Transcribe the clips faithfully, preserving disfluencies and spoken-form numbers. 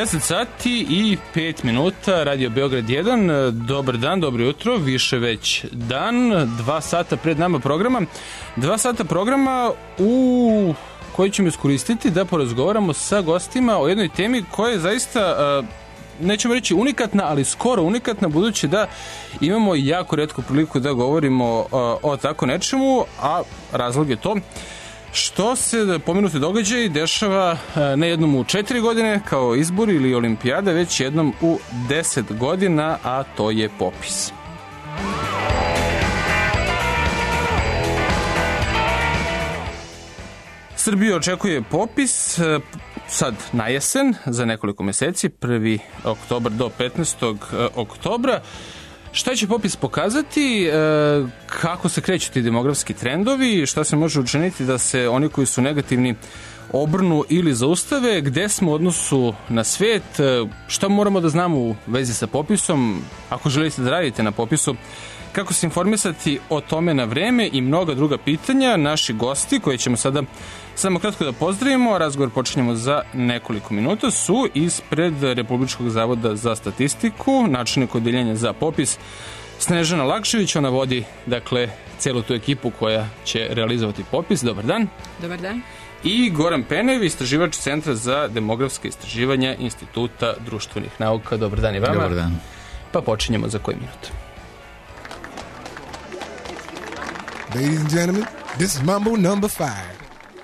deset sati i pet minuta, Radio Beograd jedan. Dobar dan, dobro jutro, više već dan. Dva sata pred nama programa. Dva sata programa u koji ćemo iskoristiti da porazgovaramo sa gostima o jednoj temi koja je zaista, nećemo reći unikatna, ali skoro unikatna, budući da imamo jako retko priliku da govorimo o tako nečemu, a razlog je to što se pomenuti događaj dešava ne jednom u četiri godine kao izbor ili olimpijada, već jednom u deset godina, a to je popis. Srbiju očekuje popis sad na jesen za nekoliko meseci, prvi oktobar do petnaestog oktobra. Šta će popis pokazati, kako se kreću ti demografski trendovi, šta se može učiniti da se oni koji su negativni obrnu ili zaustave, gde smo u odnosu na svet, šta moramo da znamo u vezi sa popisom, ako želite da radite na popisu, kako se informisati o tome na vreme i mnoga druga pitanja. Naši gosti, koje ćemo sada samo kratko da pozdravimo, razgovor počinjemo za nekoliko minuta, su ispred Republičkog zavoda za statistiku, načelnik odeljenja za popis Snežana Lakšević. Ona vodi, dakle, celu tu ekipu koja će realizovati popis. Dobar dan. Dobar dan. I Goran Penev, istraživač Centra za demografske istraživanja Instituta društvenih nauka. Dobar dan i vama. Dobar dan. Pa počinjemo za koji minut. Ladies and gentlemen, this is Mambo number five.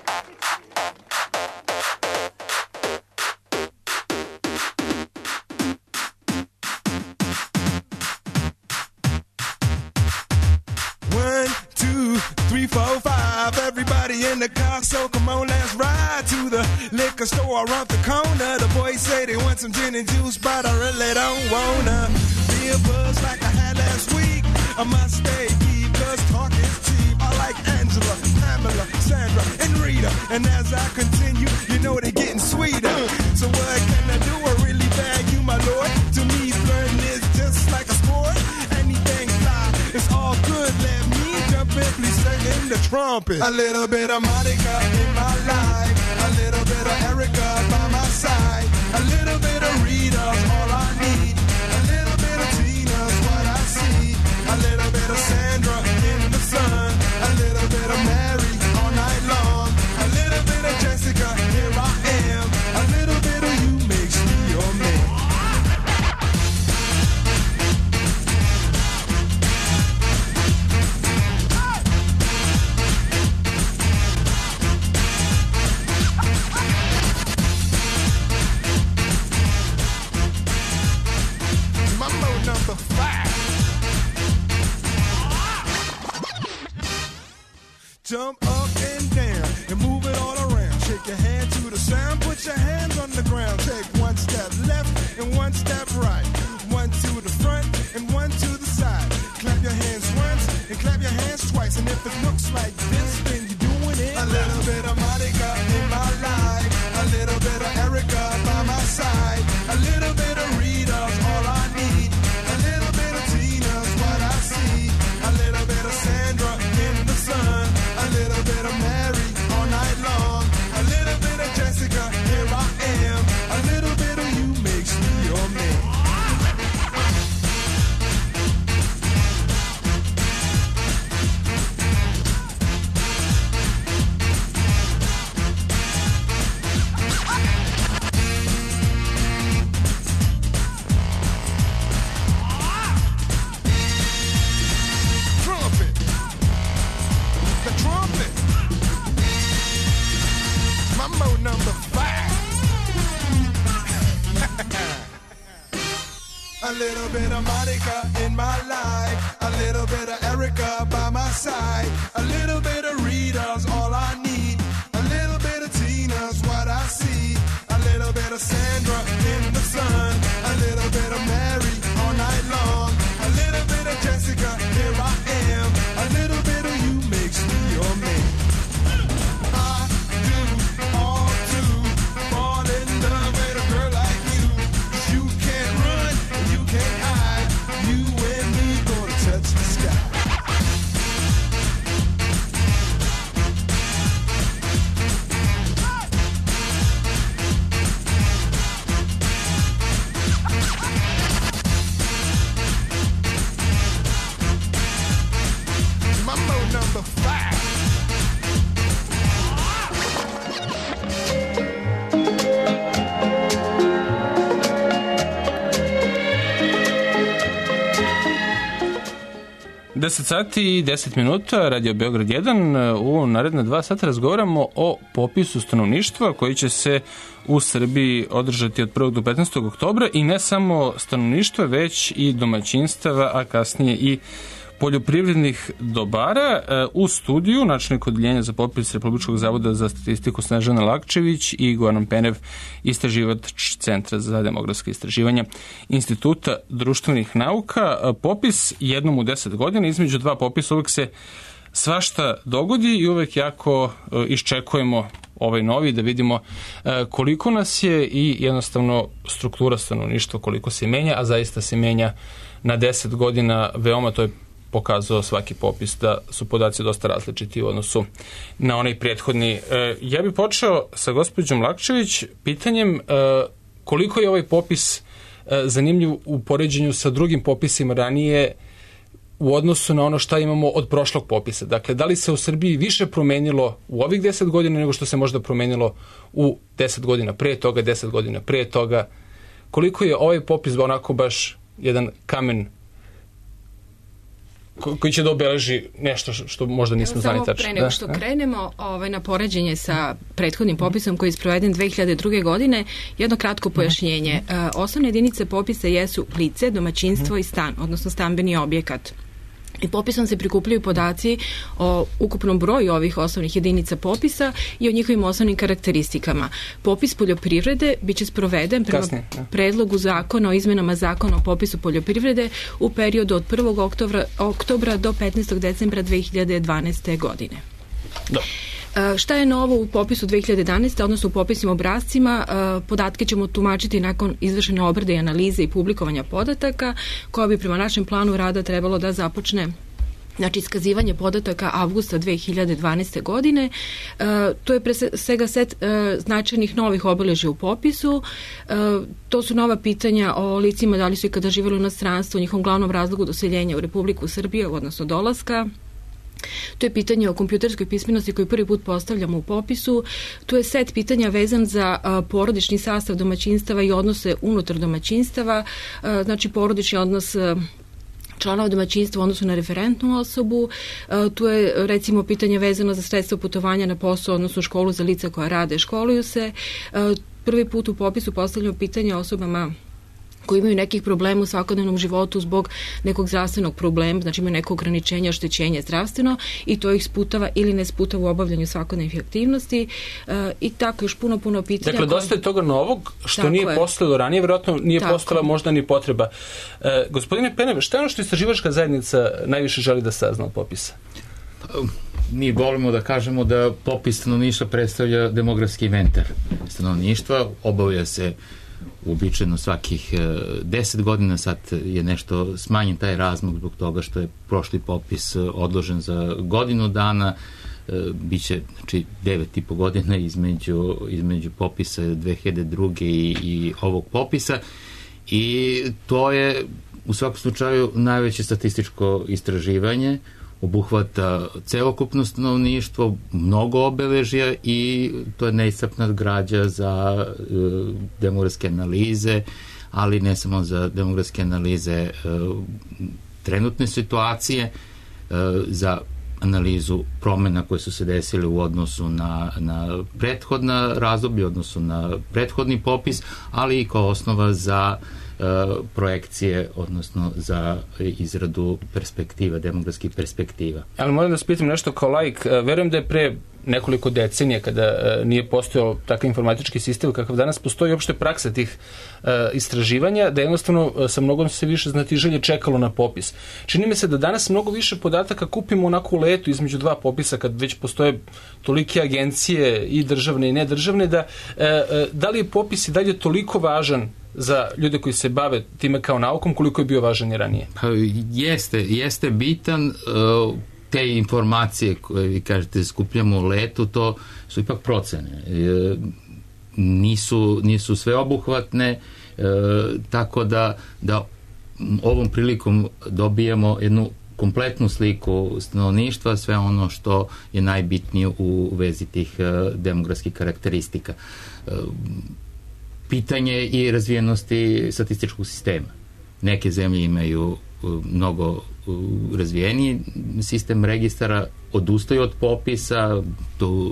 One, two, three, four, five. Everybody in the car, so come on, let's ride to the liquor store around the corner. The boys say they want some gin and juice, but I really don't wanna be a buzz like I had last week. I must stay deep, cause talk is cheap. I like Angela, Pamela, Sandra, and Rita. And as I continue, you know they're getting sweeter. So what can I do? I really bag you, my lord. To me, flirting is just like a sport. Anything fly, it's all good. Let me jump in, please sing in the trumpet. A little bit of Monica in my life. A little bit of Erica by my side. A little bit of Rita's all I need. A little bit of Tina's what I see. A little bit of Sandra in the sun. A little bit of Mary all night long. A little bit of Jessica, here I am. A little bit of you makes me your man. Mambo number five. Jump up and down and move it all around. Shake your hand to the sound, put your hands on the ground. Take one step left and one step right. One to the front and one to the side. Clap your hands once and clap your hands twice. And if it looks like this, then you're doing it. A little bit of Monica in my life. A little bit of Erica by my side. A little bit of Rita's all I need. A little bit of Tina's what I see. A little bit of Sandra in the sun. A little bit of Mary all night long. A little bit of Jessica, here I am. A little bit of you makes me your man. Trumpet. The trumpet. Mambo number five. A little bit of Monica in my life. A little bit of Erica by my side. A little bit of Rita's all I need. A little bit of Tina's what I see. A little bit of Sandra in the sun. A little bit of Mary all night long. A little bit of Jessica, here I am. A little bit of you makes me your man. I do all to fall in love with a girl like you. 'Cause you can't run, you can't hide. You and deset sati i deset minuta, Radio Beograd jedan. U naredne dva sata razgovaramo o popisu stanovništva koji će se u Srbiji održati od prvog do petnaestog oktobra i ne samo stanovništva, već i domaćinstava, a kasnije i poljoprivrednih dobara. U studiju načelnik odeljenja za popis Republičkog zavoda za statistiku Snežana Lakčević i Goran Penev, istraživač Centra za demografske istraživanja Instituta društvenih nauka. Popis jednom u deset godina, između dva popisa uvek se svašta dogodi i uvek jako iščekujemo ovaj novi da vidimo koliko nas je i jednostavno struktura stanovništva koliko se menja, a zaista se menja na deset godina veoma. To je pokazao svaki popis da su podaci dosta različiti u odnosu na onaj prethodni. Ja bih počeo sa gospođom Lakčević pitanjem koliko je ovaj popis zanimljiv u poređenju sa drugim popisima ranije u odnosu na ono šta imamo od prošlog popisa. Dakle, da li se u Srbiji više promenilo u ovih deset godina nego što se možda promenilo u deset godina pre toga, deset godina pre toga? Koliko je ovaj popis onako baš jedan kamen koji će da obeleži nešto što možda nismo znali tačno. Pre nego da, što da. krenemo ovaj, na poređenje sa prethodnim popisom koji je sproveden dve hiljade druge. godine, jedno kratko pojašnjenje. Uh, osnovne jedinice popisa jesu lice, domaćinstvo i stan, odnosno stambeni objekat. I popisom se prikupljaju podaci o ukupnom broju ovih osnovnih jedinica popisa i o njihovim osnovnim karakteristikama. Popis poljoprivrede biće sproveden prema Kasnije, ja. predlogu zakona o izmenama zakona o popisu poljoprivrede u periodu od prvog oktobra, oktobra do petnaestog decembra dve hiljade dvanaeste. godine. Da. Šta je novo u popisu dve hiljade jedanaeste. odnosno u popisnim obrascima? Podatke ćemo tumačiti nakon izvršene obrade i analize i publikovanja podataka, koja bi prema našem planu rada trebalo da započne znači iskazivanje podataka avgusta dve hiljade dvanaeste. godine. E, to je pre svega set e, značajnih novih obeležja u popisu. E, to su nova pitanja o licima da li su ikada živjeli u inostranstvu, njihovom glavnom razlogu doseljenja u Republiku Srbiju, odnosno dolaska. To je pitanje o kompjuterskoj pismenosti koju prvi put postavljamo u popisu. Tu je set pitanja vezan za a, porodični sastav domaćinstava i odnose unutar domaćinstava. A, znači porodični odnos a, članova domaćinstva u odnosu na referentnu osobu. A, tu je recimo pitanje vezano za sredstvo putovanja na posao, odnosno školu za lica koja rade, školuju se. A, prvi put u popisu postavljamo pitanje osobama koji imaju nekih problema u svakodnevnom životu zbog nekog zdravstvenog problema, znači imaju neko ograničenje, oštećenje zdravstveno i to ih sputava ili ne sputava u obavljanju svakodnevnih aktivnosti uh, i tako još puno, puno pitanja. Dakle, dosta je toga novog što tako nije postojalo ranije, vjerojatno nije postojala možda ni potreba. Uh, gospodine Penev, šta je ono što istraživačka zajednica najviše želi da sazna od popisa? Mi volimo da kažemo da popis stanovništva predstavlja demografski inventar stanovništva, obavlja se uobičajeno svakih deset godina, sad je nešto smanjen taj razmak zbog toga što je prošli popis odložen za godinu dana, biće znači devet i po godina između, između popisa dve hiljade druge. i, i ovog popisa i to je u svakom slučaju najveće statističko istraživanje, obuhvata celokupno stanovništvo, mnogo obeležja i to je neiscrpna građa za e, demografske analize, ali ne samo za demografske analize e, trenutne situacije, e, za analizu promena koje su se desile u odnosu na, na prethodna razdoblje, u odnosu na prethodni popis, ali i kao osnova za projekcije, odnosno za izradu perspektiva, demografskih perspektiva. Ali moram da se pitam nešto kao laik. Verujem da je pre nekoliko decenija kada nije postojao takav informatički sistem kakav danas postoji uopšte praksa tih istraživanja, da jednostavno sa mnogo se više znatiželje čekalo na popis. Čini mi se da danas mnogo više podataka kupimo onako u letu između dva popisa kad već postoje tolike agencije i državne i nedržavne, da da li je popis i dalje toliko važan za ljude koji se bave time kao naukom, koliko je bio važan i ranije? Pa jeste, jeste bitan. Te informacije koje vi kažete skupljamo u letu, to su ipak procene. Nisu, nisu sveobuhvatne, tako da, da ovom prilikom dobijemo jednu kompletnu sliku stanovništva, sve ono što je najbitnije u vezi tih demografskih karakteristika. Pitanje i razvijenosti statističkog sistema. Neke zemlje imaju mnogo razvijeniji sistem registara, odustaju od popisa, to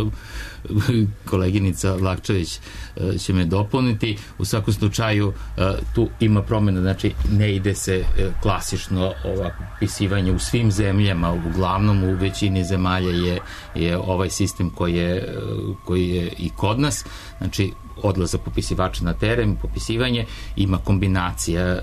koleginica Lakčević će me dopuniti. U svakom slučaju tu ima promjena, znači ne ide se klasično ovako pisivanje u svim zemljama, uglavnom u većini zemalja je, je ovaj sistem koji je, koji je i kod nas, znači odlazak popisivača na teren, popisivanje, ima kombinacija e,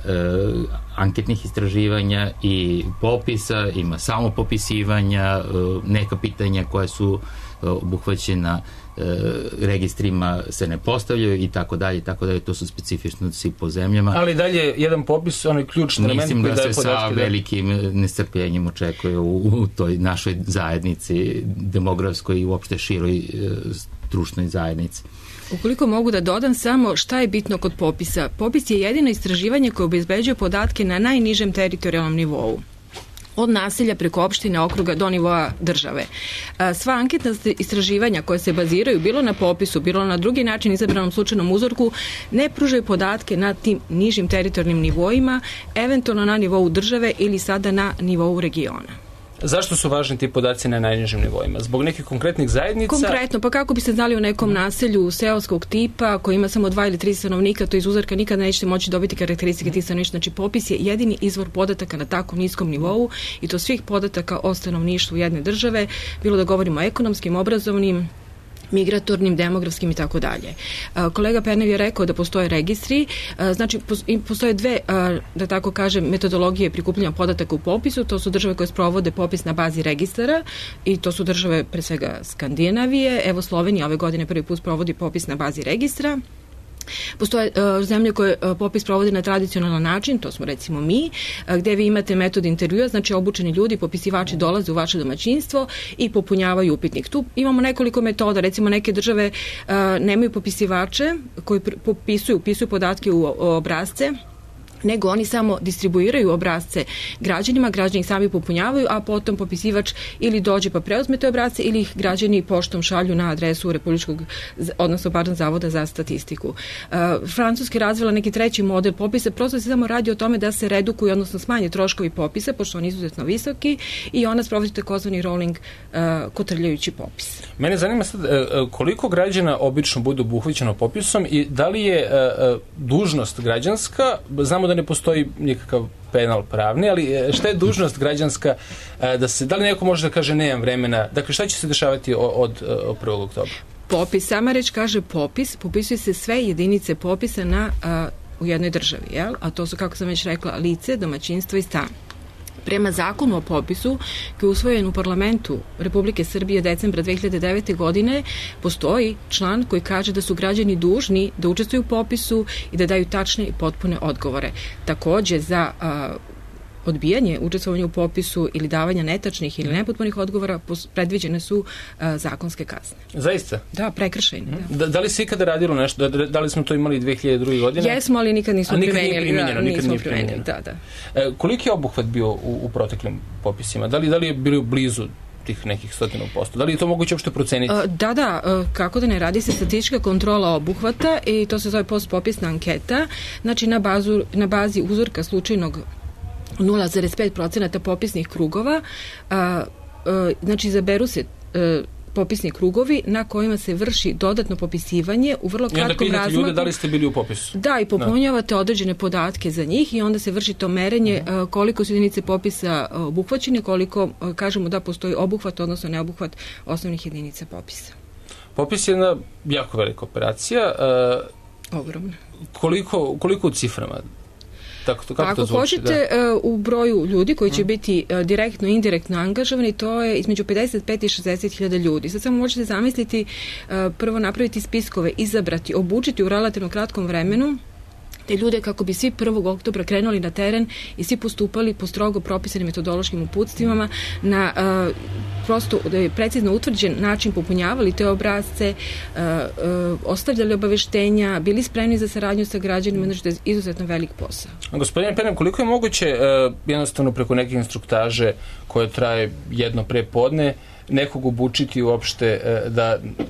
anketnih istraživanja i popisa, ima samo popisivanja, e, neka pitanja koja su e, obuhvaćena e, registrima se ne postavljaju i tako dalje, i tako dalje, to su specifičnosti po zemljama. Ali dalje jedan popis, onaj ključni element mislim koji da daje se podatke. Sa velikim nestrpljenjem očekuje u, u toj našoj zajednici, demografskoj i uopšte široj e, društvenoj zajednici. Ukoliko mogu da dodam samo šta je bitno kod popisa. Popis je jedino istraživanje koje obezbeđuje podatke na najnižem teritorijalnom nivou. Od naselja preko opštine, okruga do nivoa države. Sva anketna istraživanja koje se baziraju bilo na popisu, bilo na drugi način izabranom slučajnom uzorku, ne pružaju podatke na tim nižim teritorijalnim nivoima, eventualno na nivou države ili sada na nivou regiona. Zašto su važni ti podaci na najnižim nivoima? Zbog nekih konkretnih zajednica? Konkretno, pa kako biste znali u nekom naselju seoskog tipa koji ima samo dva ili tri stanovnika, to iz uzorka nikada nećete moći dobiti karakteristike tih stanovništva. Znači, popis je jedini izvor podataka na tako niskom nivou i to svih podataka o stanovništvu jedne države, bilo da govorimo o ekonomskim, obrazovnim, migratornim, demografskim i tako dalje. Kolega Pernev je rekao da postoje registri, znači postoje dve, da tako kažem, metodologije prikupljanja podataka u popisu, to su države koje sprovode popis na bazi registara i to su države pre svega Skandinavije, evo Slovenija ove godine prvi put sprovodi popis na bazi registra. Postoje uh, zemlje koje uh, popis provode na tradicionalan način, to smo recimo mi, uh, gde vi imate metod intervjua, znači obučeni ljudi, popisivači dolaze u vaše domaćinstvo i popunjavaju upitnik. Tu imamo nekoliko metoda, recimo neke države uh, nemaju popisivače koji popisuju, upisuju podatke u, u obrazce, nego oni samo distribuiraju obrazce građanima, građani ih sami popunjavaju, a potom popisivač ili dođe pa preuzme te obrazce ili ih građani poštom šalju na adresu Republičkog, odnosno pardon, Zavoda za statistiku. Uh, Francuska je razvila neki treći model popisa, prosto se samo radi o tome da se redukuju, odnosno smanje troškovi popisa, pošto oni izuzetno visoki i ona sprovodi takozvani rolling uh, kotrljajući popis. Mene zanima sad uh, koliko građana obično bude obuhvaćeno popisom i da li je uh, dužnost građanska, znamo da ne postoji nikakav penal pravni, ali šta je dužnost građanska da se, da li neko može da kaže nemam vremena, dakle šta će se dešavati od, od prvog oktobra? Popis, sama reč kaže popis, popisuje se sve jedinice popisa na, a, u jednoj državi, jel? A to su, kako sam već rekla, lice, domaćinstvo i stan. Prema zakonu o popisu, koji je usvojen u parlamentu Republike Srbije decembra dve hiljade devete. godine, postoji član koji kaže da su građani dužni da učestvuju u popisu i da daju tačne i potpune odgovore. Takođe, za a, odbijanje učestvovanja u popisu ili davanja netačnih ili nepotpunih odgovora predviđene su a, zakonske kazne. Zaista? Da, prekršajne. Da. Da, da li se ikada radilo nešto? Da, da li smo to imali dve hiljade druge. godine? Jesmo, ali nikad nismo primenjali. Da, nikad nije primenjeno. Da, da. E, koliki je obuhvat bio u, u proteklim popisima? Da li, da li je bilo blizu tih nekih stotinu posto? Da li je to moguće uopšte proceniti? Da, da, kako da ne, radi se statistička kontrola obuhvata i to se zove postpopisna anketa, znači na, bazu, na bazi uzorka slučajnog nula zarez pet procenata popisnih krugova, a, a, znači izaberu se a, popisni krugovi na kojima se vrši dodatno popisivanje u vrlo kratkom razmaku. I onda pitate ljude da li ste bili u popisu. Da, i popunjavate da. određene podatke za njih i onda se vrši to merenje uh-huh. koliko su jedinice popisa obuhvaćene, koliko kažemo da postoji obuhvat, odnosno neobuhvat osnovnih jedinica popisa. Popis je jedna jako velika operacija. Uh, Ogromna. Koliko, koliko u ciframa? Tako, kako Ako to zvuči, hoćete da. uh, u broju ljudi koji će mm. biti uh, direktno i indirektno angažovani, to je između pedeset pet i šezdeset hiljada ljudi. Sad samo možete zamisliti, uh, prvo napraviti spiskove, izabrati, obučiti u relativno kratkom vremenu te ljude kako bi svi prvog oktobra krenuli na teren i svi postupali po strogo propisanim metodološkim uputstvima na uh, prosto da je precizno utvrđen način popunjavali te obrazce, uh, uh, ostavljali obaveštenja, bili spremni za saradnju sa građanima, znači da je izuzetno velik posao. Gospodine Pernev, koliko je moguće uh, jednostavno preko neke instruktaže koje traje jedno pre podne nekog obučiti uopšte uh, da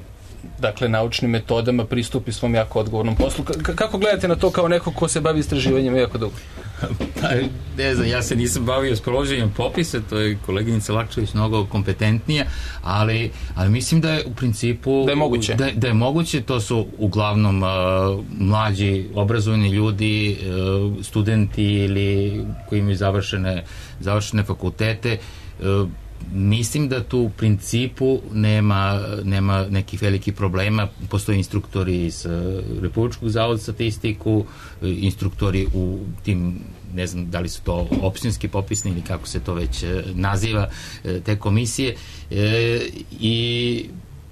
dakle, naučnim metodama pristupi svom jako odgovornom poslu. K- kako gledate na to kao neko ko se bavi istraživanjem jako dugo? Pa, ne znam, ja se nisam bavio s provođenjem popisa, to je koleginica Lakčević mnogo kompetentnija, ali, ali mislim da je u principu... Da je moguće. Da, da je moguće, to su uglavnom uh, mlađi, obrazovani ljudi, uh, studenti ili koji imaju završene, završene fakultete. Uh, Mislim da tu u principu nema, nema nekih velikih problema. Postoje instruktori iz Republičkog zavoda za statistiku, instruktori u tim, ne znam da li su to opštinski popisni ili kako se to već naziva, te komisije. E, i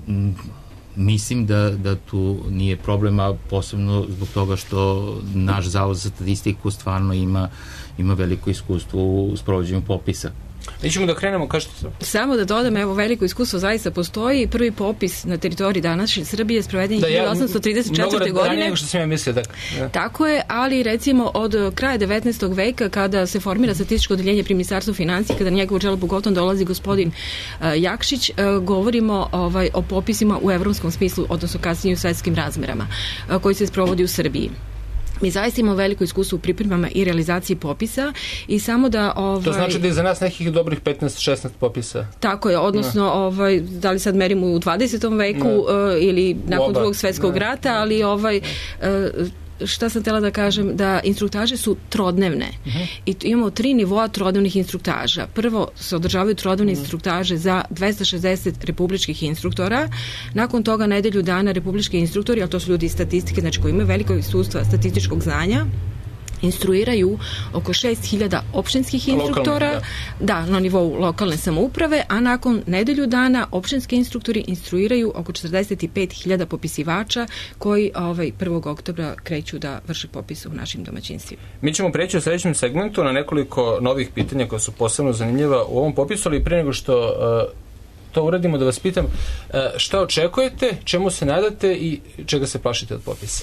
mislim da, da tu nije problema, posebno zbog toga što naš zavod za statistiku stvarno ima, ima veliko iskustvo u sprovođenju popisa. Mi ćemo da krenemo, kažete to? Samo da dodam, evo, veliko iskustvo zaista postoji. Prvi popis na teritoriji današnje Srbije spreveden da, hiljadu osamsto trideset četvrte. godine. Mnogo nego što sam ja mislio. Da, da. Tako je, ali recimo od kraja devetnaestog veka, kada se formira statističko odeljenje pri Ministarstvu finansija, kada na njegovo čelo pogotovo dolazi gospodin uh, Jakšić, uh, govorimo ovaj, o popisima u evropskom smislu, odnosno kasnije u svetskim razmerama, uh, koji se sprovodi u Srbiji. Mi zaista imamo veliko iskustvo u pripremama i realizaciji popisa i samo da... Ovaj, to znači da je za nas nekih dobrih petnaest šesnaest popisa. Tako je, odnosno no. ovaj, da li sad merimo u dvadesetom veku no. uh, ili nakon drugog svetskog no. rata, ali ovaj... Uh, šta sam htjela da kažem, da instruktaže su trodnevne. Uh-huh. I imamo tri nivoa trodnevnih instruktaža. Prvo se održavaju trodnevne uh-huh. instruktaže za dvesta šezdeset republičkih instruktora, nakon toga nedelju dana republički instruktori, ali to su ljudi iz statistike, znači koji imaju veliko iskustva statističkog znanja, instruiraju oko šest hiljada opštinskih instruktora, lokalne, da. da, na nivou lokalne samouprave, a nakon nedelju dana opštinski instruktori instruiraju oko četrdeset pet hiljada popisivača koji ovaj, prvog oktobra kreću da vrše popis u našim domaćinstvima. Mi ćemo preći u sledećem segmentu na nekoliko novih pitanja koja su posebno zanimljiva u ovom popisu, ali pre nego što uh, to uradimo, da vas pitam uh, šta očekujete, čemu se nadate i čega se plašite od popisa?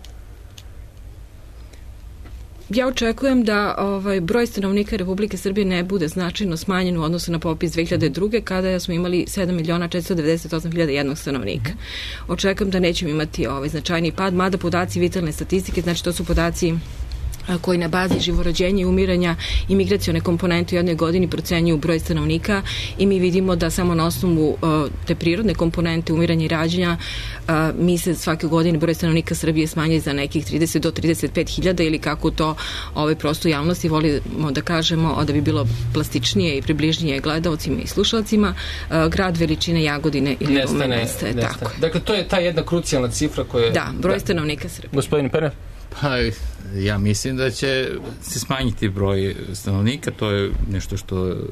Ja očekujem da ovaj, broj stanovnika Republike Srbije ne bude značajno smanjen u odnosu na popis dve hiljade druge. kada smo imali sedam miliona četiristo devedeset osam hiljada jednog stanovnika. Očekujem da nećemo imati ovaj, značajni pad, mada podaci vitalne statistike, znači to su podaci koji na bazi živorođenja i umiranja i migracione komponente u jednoj godini procenjuju broj stanovnika i mi vidimo da samo na osnovu uh, te prirodne komponente umiranja i rađanja uh, mi se svake godine broj stanovnika Srbije smanji za nekih trideset do trideset pet hiljada ili kako to ovaj prosto javnosti volimo da kažemo, da bi bilo plastičnije i približnije gledalcima i slušalcima, uh, grad veličine Jagodine ili nestane, nestaje. nestane. Tako. Dakle, to je ta jedna krucijalna cifra koja... Da, broj da. stanovnika Srbije. Gospodin Perner? Pa, ja mislim da će se smanjiti broj stanovnika, to je nešto što je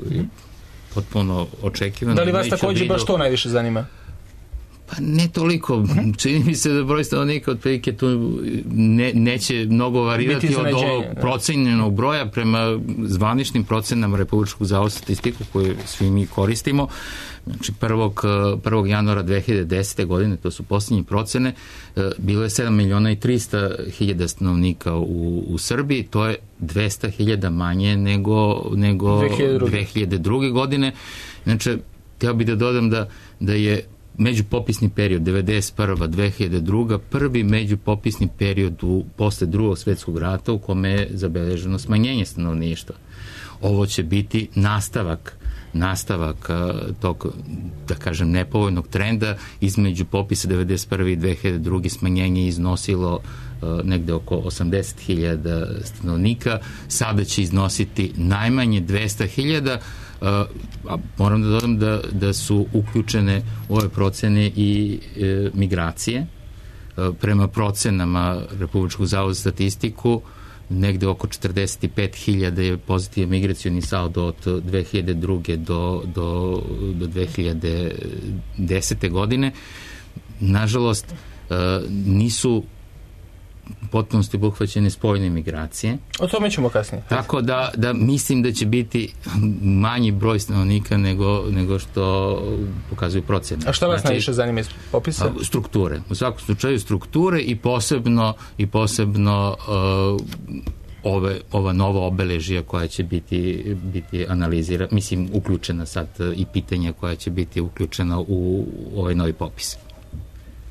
potpuno očekivano. Da li vas takođe baš to najviše zanima? Pa ne toliko. Čini mi se da broj stanovnika otprilike tu ne, neće mnogo varirati od ovog procenjenog broja prema zvaničnim procenama Republičkog zavoda za statistiku koje svi mi koristimo. Znači prvog januara dve hiljade desete. godine, to su posljednje procene, bilo je sedam miliona i trista hiljada stanovnika u, u Srbiji, to je dvesta hiljada manje nego, nego dve hiljade druge. godine. Znači, htio bih da dodam da, da je međupopisni period devedeset prva do dve hiljade druga. prvi međupopisni period u, posle drugog svetskog rata u kome je zabeleženo smanjenje stanovništva. Ovo će biti nastavak nastavak tog, da kažem, nepovoljnog trenda. Između popisa devedeset prve i dve hiljade druge. smanjenje iznosilo uh, negde oko osamdeset hiljada stanovnika, sada će iznositi najmanje dvesta hiljada. Uh, a moram da dodam da, da su uključene u ove procene i e, migracije. Uh, prema procenama Republičkog zavoda za statistiku negde oko četrdeset pet hiljada je pozitivan migracioni saldo od dve hiljade druge. do, do, do dve hiljade desete. godine. Nažalost, uh, nisu potpunosti obuhvaćene spoljne migracije. O tome ćemo kasnije. Tako da, da mislim da će biti manji broj stanovnika nego, nego što pokazuju procene. A šta vas znači, najviše zanima iz popisa? Strukture. U svakom slučaju strukture i posebno, i posebno uh, ove, ova nova obeležija koja će biti, biti analizira, mislim, uključena sad i pitanja koja će biti uključena u ovaj novi popis.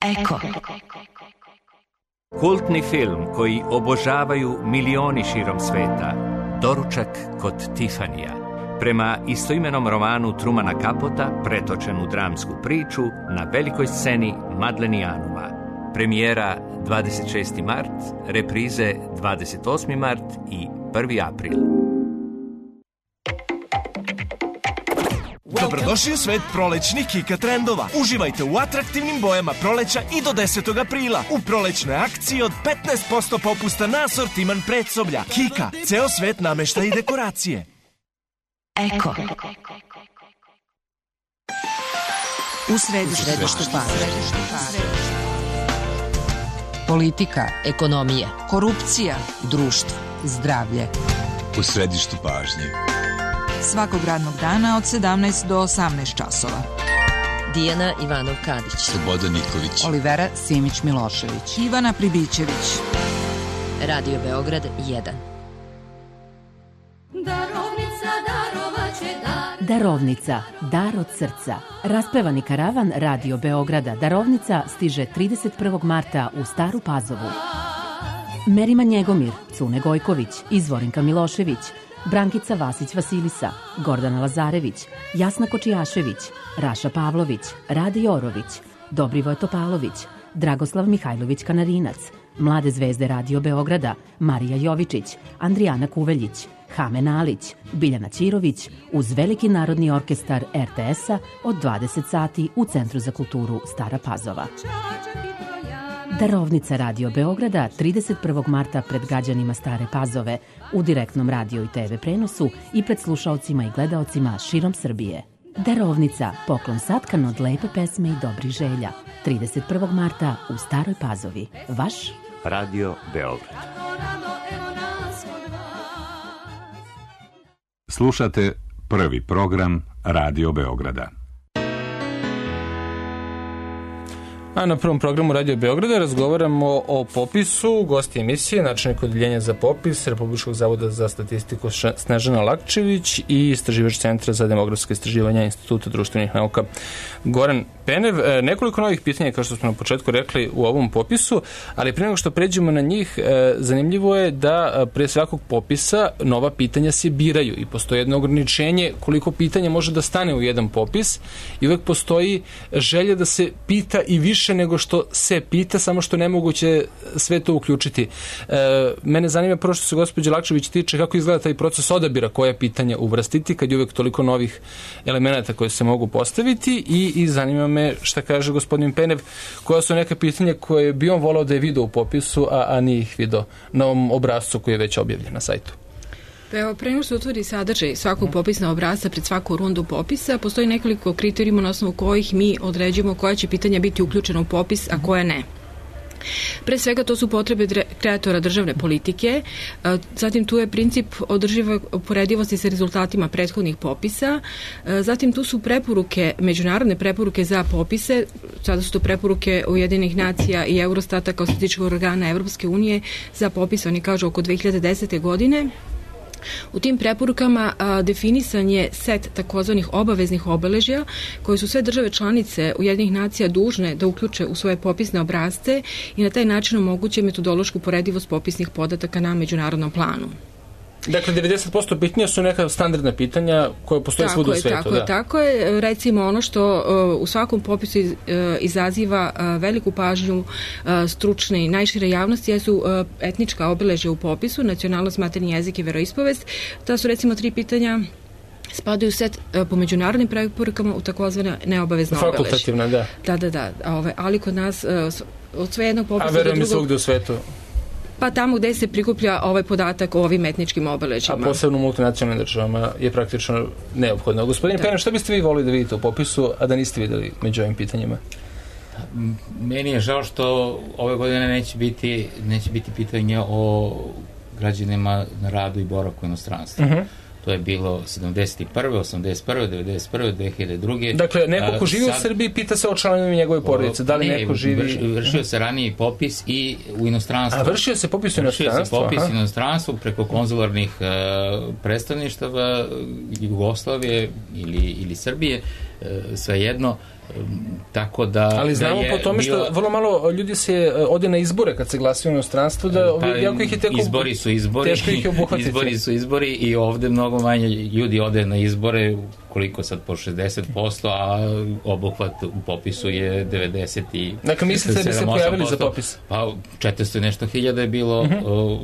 Eko. Kultni film koji obožavaju milioni širom sveta. Doručak kod Tifanija. Prema istoimenom romanu Trumana Capota, pretočen u dramsku priču na velikoj sceni Madlenijanuma. Premijera dvadeset šesti mart, reprize dvadeset osmi mart i prvi april. Dobrodošli u svet prolećnih Kika trendova. Uživajte u atraktivnim bojama proleća i do desetog aprila. U prolećnoj akciji od petnaest posto popusta na asortiman predsoblja. Kika, ceo svet nameštaja i dekoracije. Eko. U središtu pažnje. Politika, ekonomija, korupcija, društvo, zdravlje. U središtu pažnje. Svakog radnog dana od sedamnaest do osamnaest časova. Dijana Ivanov-Kadić, Slobodan Nikolić, Olivera Simić-Milošević, Ivana Pribićević. Radio Beograd jedan. Darovnica darovaće dar. Darovnica, dar od srca. Raspevani karavan Radio Beograda Darovnica stiže trideset prvog marta u Staru Pazovu. Merima Njegomir, Cune Gojković, Izvorinka Milošević, Brankica Vasić-Vasilisa, Gordana Lazarević, Jasna Kočijašević, Raša Pavlović, Rade Jorović, Dobrivoje Topalović, Dragoslav Mihajlović Kanarinac, Mlade zvezde Radio Beograda, Marija Jovičić, Andrijana Kuveljić, Hamen Alić, Biljana Ćirović, uz Veliki narodni orkestar er te es-a od dvadeset sati u Centru za kulturu Stara Pazova. Darovnica Radio Beograda trideset prvog marta pred građanima Stare Pazove u direktnom radio i te ve prenosu i pred slušaocima i gledaocima širom Srbije. Darovnica, poklon satkan od lepe pesme i dobrih želja. trideset prvog marta u Staroj Pazovi. Vaš Radio Beograd. Slušate prvi program Radio Beograda. A na prvom programu Radio Beograda razgovaramo o popisu. Gosti emisije, načelnik odeljenja za popis Republičkog zavoda za statistiku Snežana Lakčević i istraživač Centra za demografske istraživanja Instituta društvenih nauka Goran Penev. Nekoliko novih pitanja, kao što smo na početku rekli, u ovom popisu, ali prije nego što pređemo na njih, zanimljivo je da pre svakog popisa nova pitanja se biraju i postoji jedno ograničenje koliko pitanja može da stane u jedan popis i uvek postoji želja da se pita i više nego što se pita, samo što nemoguće sve to uključiti. E, mene zanima prvo što se gospođe Lakčević tiče, kako izgleda taj proces odabira koje pitanja uvrstiti kad je uvek toliko novih elemenata koje se mogu postaviti i, i zanima me šta kaže gospodin Penev, koja su neka pitanja koje bi on volao da je video u popisu, a, a nije ih video na ovom obrazcu koji je već objavljen na sajtu. Evo, pre nego što utvrdi sadržaj svakog popisnog obrasca pred svaku rundu popisa, postoji nekoliko kriterijuma na osnovu kojih mi određujemo koja će pitanja biti uključena u popis, a koja ne. Pre svega to su potrebe kreatora državne politike, zatim tu je princip održive uporedivosti sa rezultatima prethodnih popisa, zatim tu su preporuke, međunarodne preporuke za popise, sada su to preporuke Ujedinjenih nacija i Eurostata kao statističkog organa Evropske unije za popis, oni kažu oko dve hiljade desete. godine. U tim preporukama a, definisan je set takozvanih obaveznih obeležja koje su sve države članice Ujedinjenih nacija dužne da uključe u svoje popisne obrasce i na taj način omoguće metodološku poredivost popisnih podataka na međunarodnom planu. Dakle, devedeset posto pitanja su neka standardna pitanja koje postoje svuda u svetu. Tako da. je, tako je. Recimo ono što uh, u svakom popisu iz, uh, izaziva uh, veliku pažnju uh, stručne i najšire javnosti jesu uh, etnička obeležja u popisu, nacionalnost, maternji jezik i veroispovest. Ta su recimo tri pitanja spadaju set uh, po međunarodnim preporukama u takozvane neobavezne obeležje. Fakultativna, da. Da, da, da. A, ove, ali kod nas uh, od sve jednog popisa A verujem do i drugog... svugde u svetu. Pa tamo gde se prikuplja ovaj podatak o ovim etničkim obeležjima. A posebno u multinacionalnim državama je praktično neophodno. Gospodin Penev, šta biste vi volili da vidite u popisu, a da niste videli među ovim pitanjima? Meni je žao što ove godine neće biti, neće biti pitanja o građanima na radu i boravku u inostranstvu. Uh-huh. To je bilo sedamdeset prve, osamdeset prve, devedeset prve, dve hiljade druge. Dakle, neko ko živi sad, u Srbiji pita se o članovima njegove porodice. Da li ne, neko živi... Vršio se raniji popis i u inostranstvu. A vršio se popis u inostranstvu? Vršio se popis u inostranstvu preko konzularnih uh, predstavništava Jugoslavije ili, ili Srbije. svejedno. Tako da, ali znamo da je po tome što bila... vrlo malo ljudi se ode na izbore kad se glasuju u inostranstvu, da pa, jako ih je teko, izbori su izbori, teško ih je obuhvatiti. Izbori su izbori i ovde mnogo manje ljudi ode na izbore, koliko sad po šezdeset posto, a obuhvat u popisu je devedeset i sedam. Dakle, mislite da bi se pojavili za popis? Pa četiristo nešto hiljada je bilo uh-huh.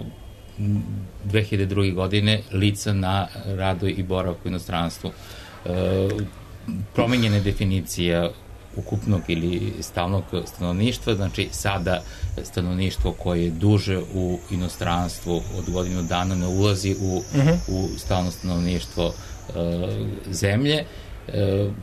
dve hiljade druge. godine lica na radu i boravku u inostranstvu. Uh, promenjene definicija ukupnog ili stalnog stanovništva, znači sada stanovništvo koje je duže u inostranstvu od godinu dana ne ulazi u, uh-huh. u stalno stanovništvo uh, zemlje, uh,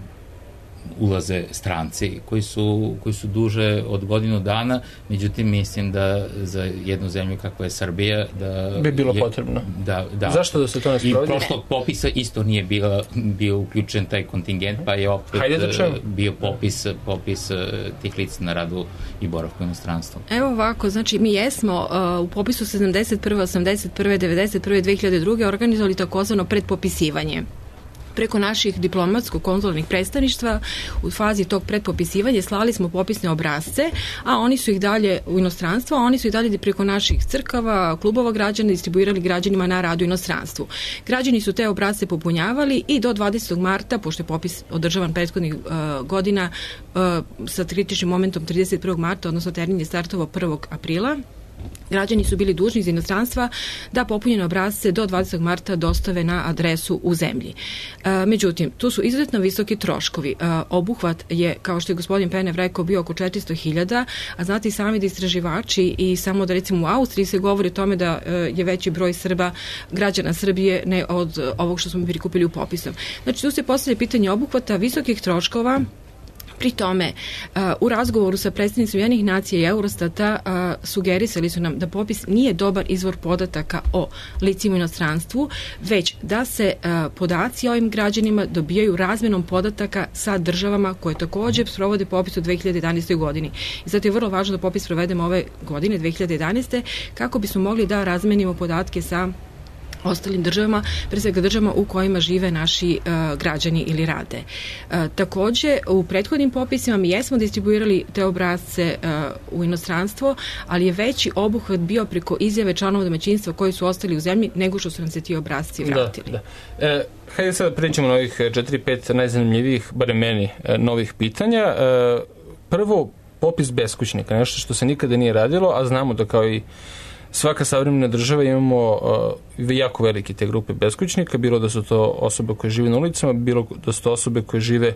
ulaze stranci koji su, koji su duže od godinu dana, međutim mislim da za jednu zemlju kakva je Srbija da bi bilo je, potrebno. Da, da. Zašto da se to ne sprovodi? I prošlog popisa isto nije bila, bio uključen taj kontingent, pa je opet bio popis, popis tih lica na radu i boravku u inostranstvu. Evo ovako, znači mi jesmo uh, u popisu sedamdeset prve, osamdeset prve, devedeset prve, dve hiljade druge. organizovali takozvano predpopisivanje. Preko naših diplomatsko-konzularnih predstavništva u fazi tog predpopisivanja slali smo popisne obrazce, a oni su ih dalje u inostranstvo, a oni su ih dalje preko naših crkava, klubova građana distribuirali građanima na radu u inostranstvu. Građani su te obrazce popunjavali i do dvadesetog marta, pošto je popis održavan prethodnih uh, godina uh, sa kritičnim momentom trideset prvog marta, odnosno termin je startovao prvog aprila, građani su bili dužni iz inostranstva da popunjene obrazce do dvadesetog marta dostave na adresu u zemlji. E, međutim, tu su izuzetno visoki troškovi. E, obuhvat je, kao što je gospodin Penev rekao, bio oko četiristo hiljada, a znate i sami da istraživači i samo da recimo u Austriji se govori o tome da e, je veći broj Srba, građana Srbije, ne od ovog što smo prikupili u popisom. Znači, tu se postavlja pitanje obuhvata, visokih troškova. Pri tome, uh, u razgovoru sa predstavnicima Ujedinjenih nacija i Eurostata uh, sugerisali su nam da popis nije dobar izvor podataka o licima u inostranstvu, već da se uh, podaci o ovim građanima dobijaju razmenom podataka sa državama koje također sprovode popis u dve hiljade jedanaestoj. godini. I zato je vrlo važno da popis provedemo ove godine, dve hiljade jedanaeste. kako bismo mogli da razmenimo podatke sa ostalim državama, pre svega državama u kojima žive naši uh, građani ili rade. Uh, takođe, u prethodnim popisima mi jesmo distribuirali te obrazce uh, u inostranstvo, ali je veći obuhvat bio preko izjave članova domaćinstva koji su ostali u zemlji nego što su nam se ti obrazci vratili. Da, da. E, hajde sad pređemo na ovih četiri pet najzanimljivijih, barem meni, novih pitanja. E, prvo, popis beskućnika, nešto što se nikada nije radilo, a znamo da kao i svaka savremena država imamo uh, jako velike te grupe beskućnika, bilo da su to osobe koje žive na ulicama, bilo da su to osobe koje žive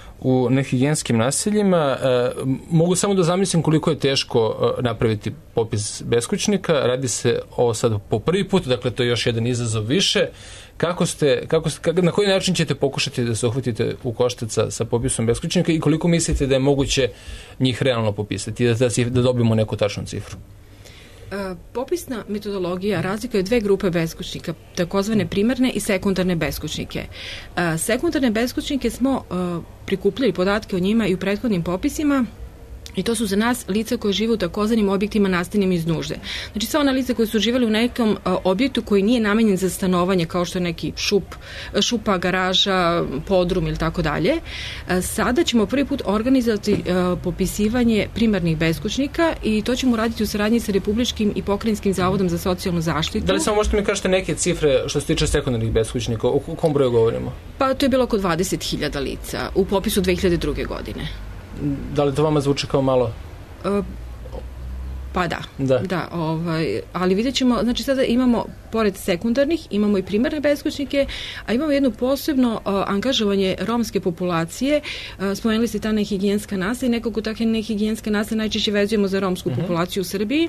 u nehigijenskim naseljima. Uh, mogu samo da zamislim koliko je teško uh, napraviti popis beskućnika. Radi se o sad po prvi put, dakle to je još jedan izazov više. Kako ste, kako ste, kako, na koji način ćete pokušati da se uhvatite u koštac sa, sa popisom beskućnika i koliko mislite da je moguće njih realno popisati, da, da, da dobijemo neku tačnu cifru? Popisna metodologija razlikuje dve grupe beskućnika, takozvane primarne i sekundarne beskućnike. Sekundarne beskućnike smo prikupljali podatke o njima i u prethodnim popisima, i to su za nas lica koje žive u takozvanim objektima nastanjenim iz nužde. Znači, sva ona lica koje su živjeli u nekom a, objektu koji nije namenjen za stanovanje, kao što je neki šup, šupa, garaža, podrum ili tako dalje. Sada ćemo prvi put organizovati a, popisivanje primarnih beskućnika i to ćemo raditi u saradnji sa Republičkim i Pokrajinskim zavodom za socijalnu zaštitu. Da li samo možete mi kažete neke cifre što se tiče sekundarnih beskućnika? O kom broju govorimo? Pa to je bilo oko dvadeset hiljada lica u popisu dve hiljade druge. godine. Da li to vama zvuči kao malo? Uh, pa da. Da. da ovaj, ali vidjet ćemo, znači sada imamo, pored sekundarnih, imamo i primarne beskućnike, a imamo jedno posebno uh, angažovanje romske populacije. Uh, spomenuli ste ta nehigijenska naselja, nekako takve nehigijenska naselja najčešće vezujemo za romsku uh-huh. populaciju u Srbiji.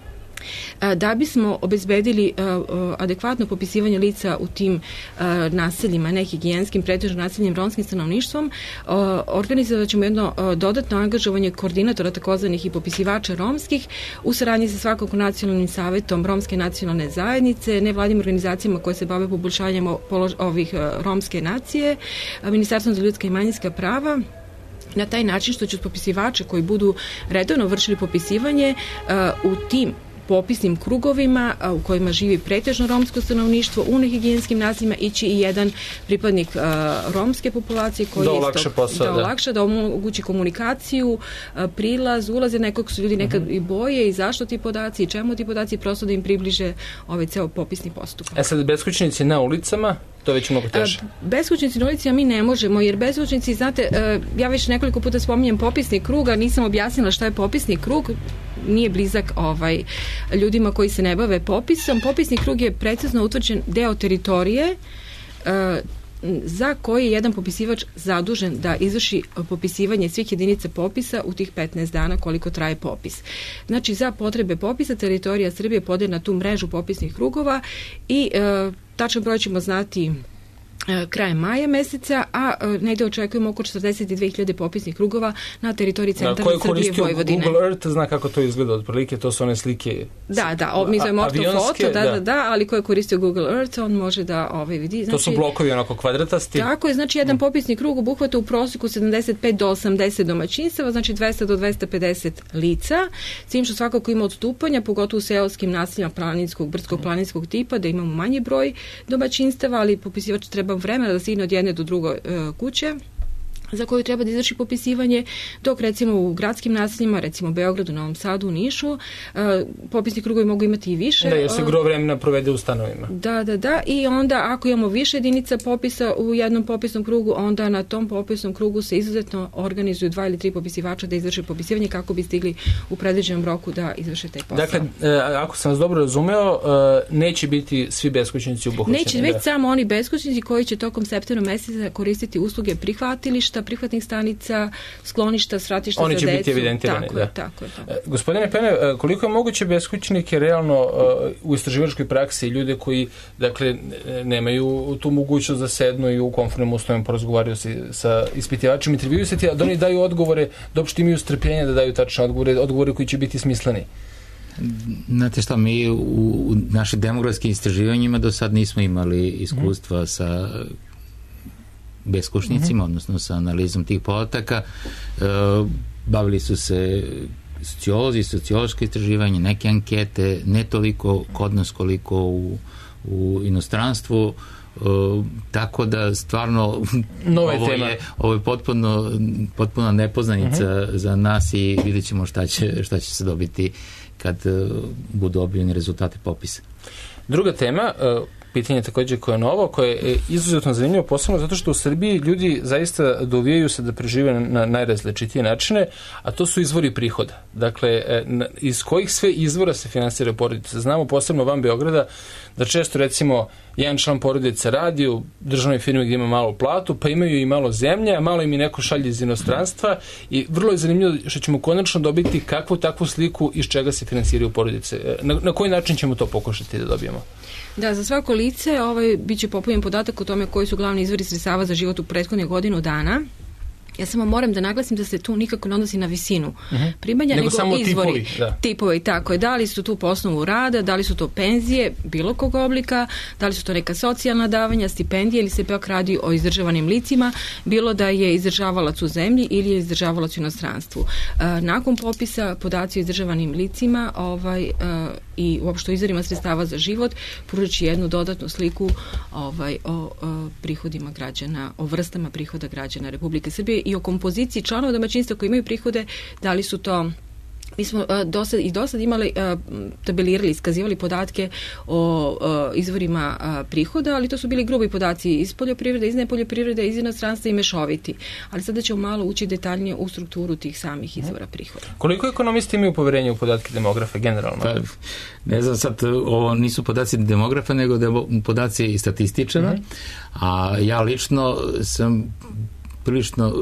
Da bismo obezbedili uh, adekvatno popisivanje lica u tim uh, naseljima, nehigijenskim, pretežno naseljenim romskim stanovništvom, uh, organizovat ćemo jedno uh, dodatno angažovanje koordinatora takozvanih i popisivača romskih u saradnji sa svakako nacionalnim savetom romske nacionalne zajednice, nevladnim organizacijama koje se bave poboljšanjem polož- ovih uh, romske nacije, uh, Ministarstvom za ljudska i manjinska prava, na taj način što će popisivače koji budu redovno vršili popisivanje uh, u tim popisnim krugovima u kojima živi pretežno romsko stanovništvo u nehigijenskim naseljima ići i jedan pripadnik romske populacije koji da isto, olakša posao, da, da. olakša, da omogući komunikaciju, prilaz, ulaze, nekog su ljudi nekad uh-huh. i boje i zašto ti podaci i čemu ti podaci, prosto da im približe ovaj ceo popisni postupak. E sad, beskućnici na ulicama, to je već mnogo teže. Beskućnici na ulicama mi ne možemo, jer beskućnici, znate, ja već nekoliko puta spominjem popisni krug, a nisam objasnila šta je popisni krug, nije blizak ovaj, ljudima koji se ne bave popisom. Popisni krug je precizno utvrđen deo teritorije za koji je jedan popisivač zadužen da izvrši popisivanje svih jedinica popisa u tih petnaest dana koliko traje popis. Znači, za potrebe popisa teritorija Srbije podeljena na tu mrežu popisnih krugova i e, tačan broj ćemo znati krajem maja meseca, a negde očekujemo oko četrdeset dve hiljade popisnih krugova na teritoriji centralne Srbije i Vojvodine. Google Earth zna kako to izgleda otprilike, to su one slike. Da, da, mi zovemo ortofoto, da, da, da, ali ko je koristio Google Earth, on može da ovaj vidi. Znači, to su blokovi onako kvadratasti. Tako je, znači jedan popisni krug obuhvata u prosjeku sedamdeset pet do osamdeset domaćinstava, znači dvesta do dvesta pedeset lica, s tim što svakako ima odstupanja, pogotovo u seoskim naseljima planinskog, brdskog planinskog tipa, da imamo manji broj domaćinstava, ali popisivač treba vremena da stigne od jedne do druge uh, kuće za koju treba da izvrši popisivanje, dok recimo u gradskim naseljima, recimo u Beogradu, Novom Sadu, u Nišu, uh, popisni krugovi mogu imati i više. Da, jer se gro vremena provede u stanovima. Da, da, da, i onda ako imamo više jedinica popisa u jednom popisnom krugu, onda na tom popisnom krugu se izuzetno organizuju dva ili tri popisivača da izvrše popisivanje kako bi stigli u predviđenom roku da izvrše taj posao. Dakle, ako sam vas dobro razumeo, neće biti svi beskućnici obuhvaćeni. Neće biti samo oni beskućnici koji će tokom septembra meseca koristiti usluge prihvatilišta, prihvatnih stanica, skloništa, svratišta oni za decu. Oni će biti evidentirani, tako da. Je, tako je, tako je. Gospodine Pene, koliko je moguće beskućnike realno u istraživačkoj praksi, ljude koji, dakle, nemaju tu mogućnost da sednu i u konformnom uslovima porazgovaraju se sa ispitivačima, intervjuju se ti, a da oni daju odgovore, da uopšte imaju strpljenja da daju tačne odgovore, odgovore koji će biti smisleni? Znate šta, mi u, u našim demografskim istraživanjima do sad nismo imali iskustva mm. sa beskućnicima, mm-hmm. odnosno sa analizom tih podataka. E, bavili su se sociolozi, sociološke istraživanje, neke ankete, ne toliko kod nas koliko u, u inostranstvu, e, tako da stvarno ovo je, ovo je potpuno, potpuno nepoznanica mm-hmm. za nas i vidjet ćemo šta će, šta će se dobiti kad uh, budu objavljeni rezultati popisa. Druga tema, uh, pitanje također koje je novo, koje je izuzetno zanimljivo, posebno zato što u Srbiji ljudi zaista dovijaju se da prežive na najrazličitije načine, a to su izvori prihoda. Dakle, iz kojih sve izvora se finansira porodica. Znamo posebno van Beograda da često, recimo, jedan član porodice radi u državnoj firmi gdje ima malu platu, pa imaju i malo zemlje, a malo im i neko šalje iz inostranstva i vrlo je zanimljivo što ćemo konačno dobiti kakvu takvu sliku iz čega se finansiraju porodice. Na, na koji način ćemo to pokušati da dobijemo? Da, za svako lice ovaj, bit će popunjen podatak o tome koji su glavni izvori sredstava za život u prethodnih godinu dana. Ja samo moram da naglasim da se tu nikako ne odnosi na visinu uh-huh. primanja, nego, nego samo izvori, tipovi, da. tipovi, tako je. Da li su tu po osnovu rada, da li su to penzije bilo kog oblika, da li su to neka socijalna davanja, stipendije ili se pak radi o izdržavanim licima, bilo da je izdržavalac u zemlji ili je izdržavalac u inostranstvu. E, nakon popisa podaci o izdržavanim licima ovaj, e, i uopšte o izvorima sredstava za život pružaći jednu dodatnu sliku ovaj, o, o prihodima građana, o vrstama prihoda građana Republike Srbije i o kompoziciji članova domaćinstva koji imaju prihode, da li su to. Mi smo uh, dosad, i dosad imali, uh, tabelirali, iskazivali podatke o uh, izvorima uh, prihoda, ali to su bili grubi podaci iz poljoprivrede, iz nepoljoprivrede, iz inostranstva i mešoviti. Ali sada ćemo malo ući detaljnije u strukturu tih samih izvora prihoda. Koliko ekonomisti imaju poverenje u podatke demografa generalno? Pa, ne znam, sad ovo nisu podaci demografa, nego demo, podaci i statističara, mm-hmm. a ja lično sam prilično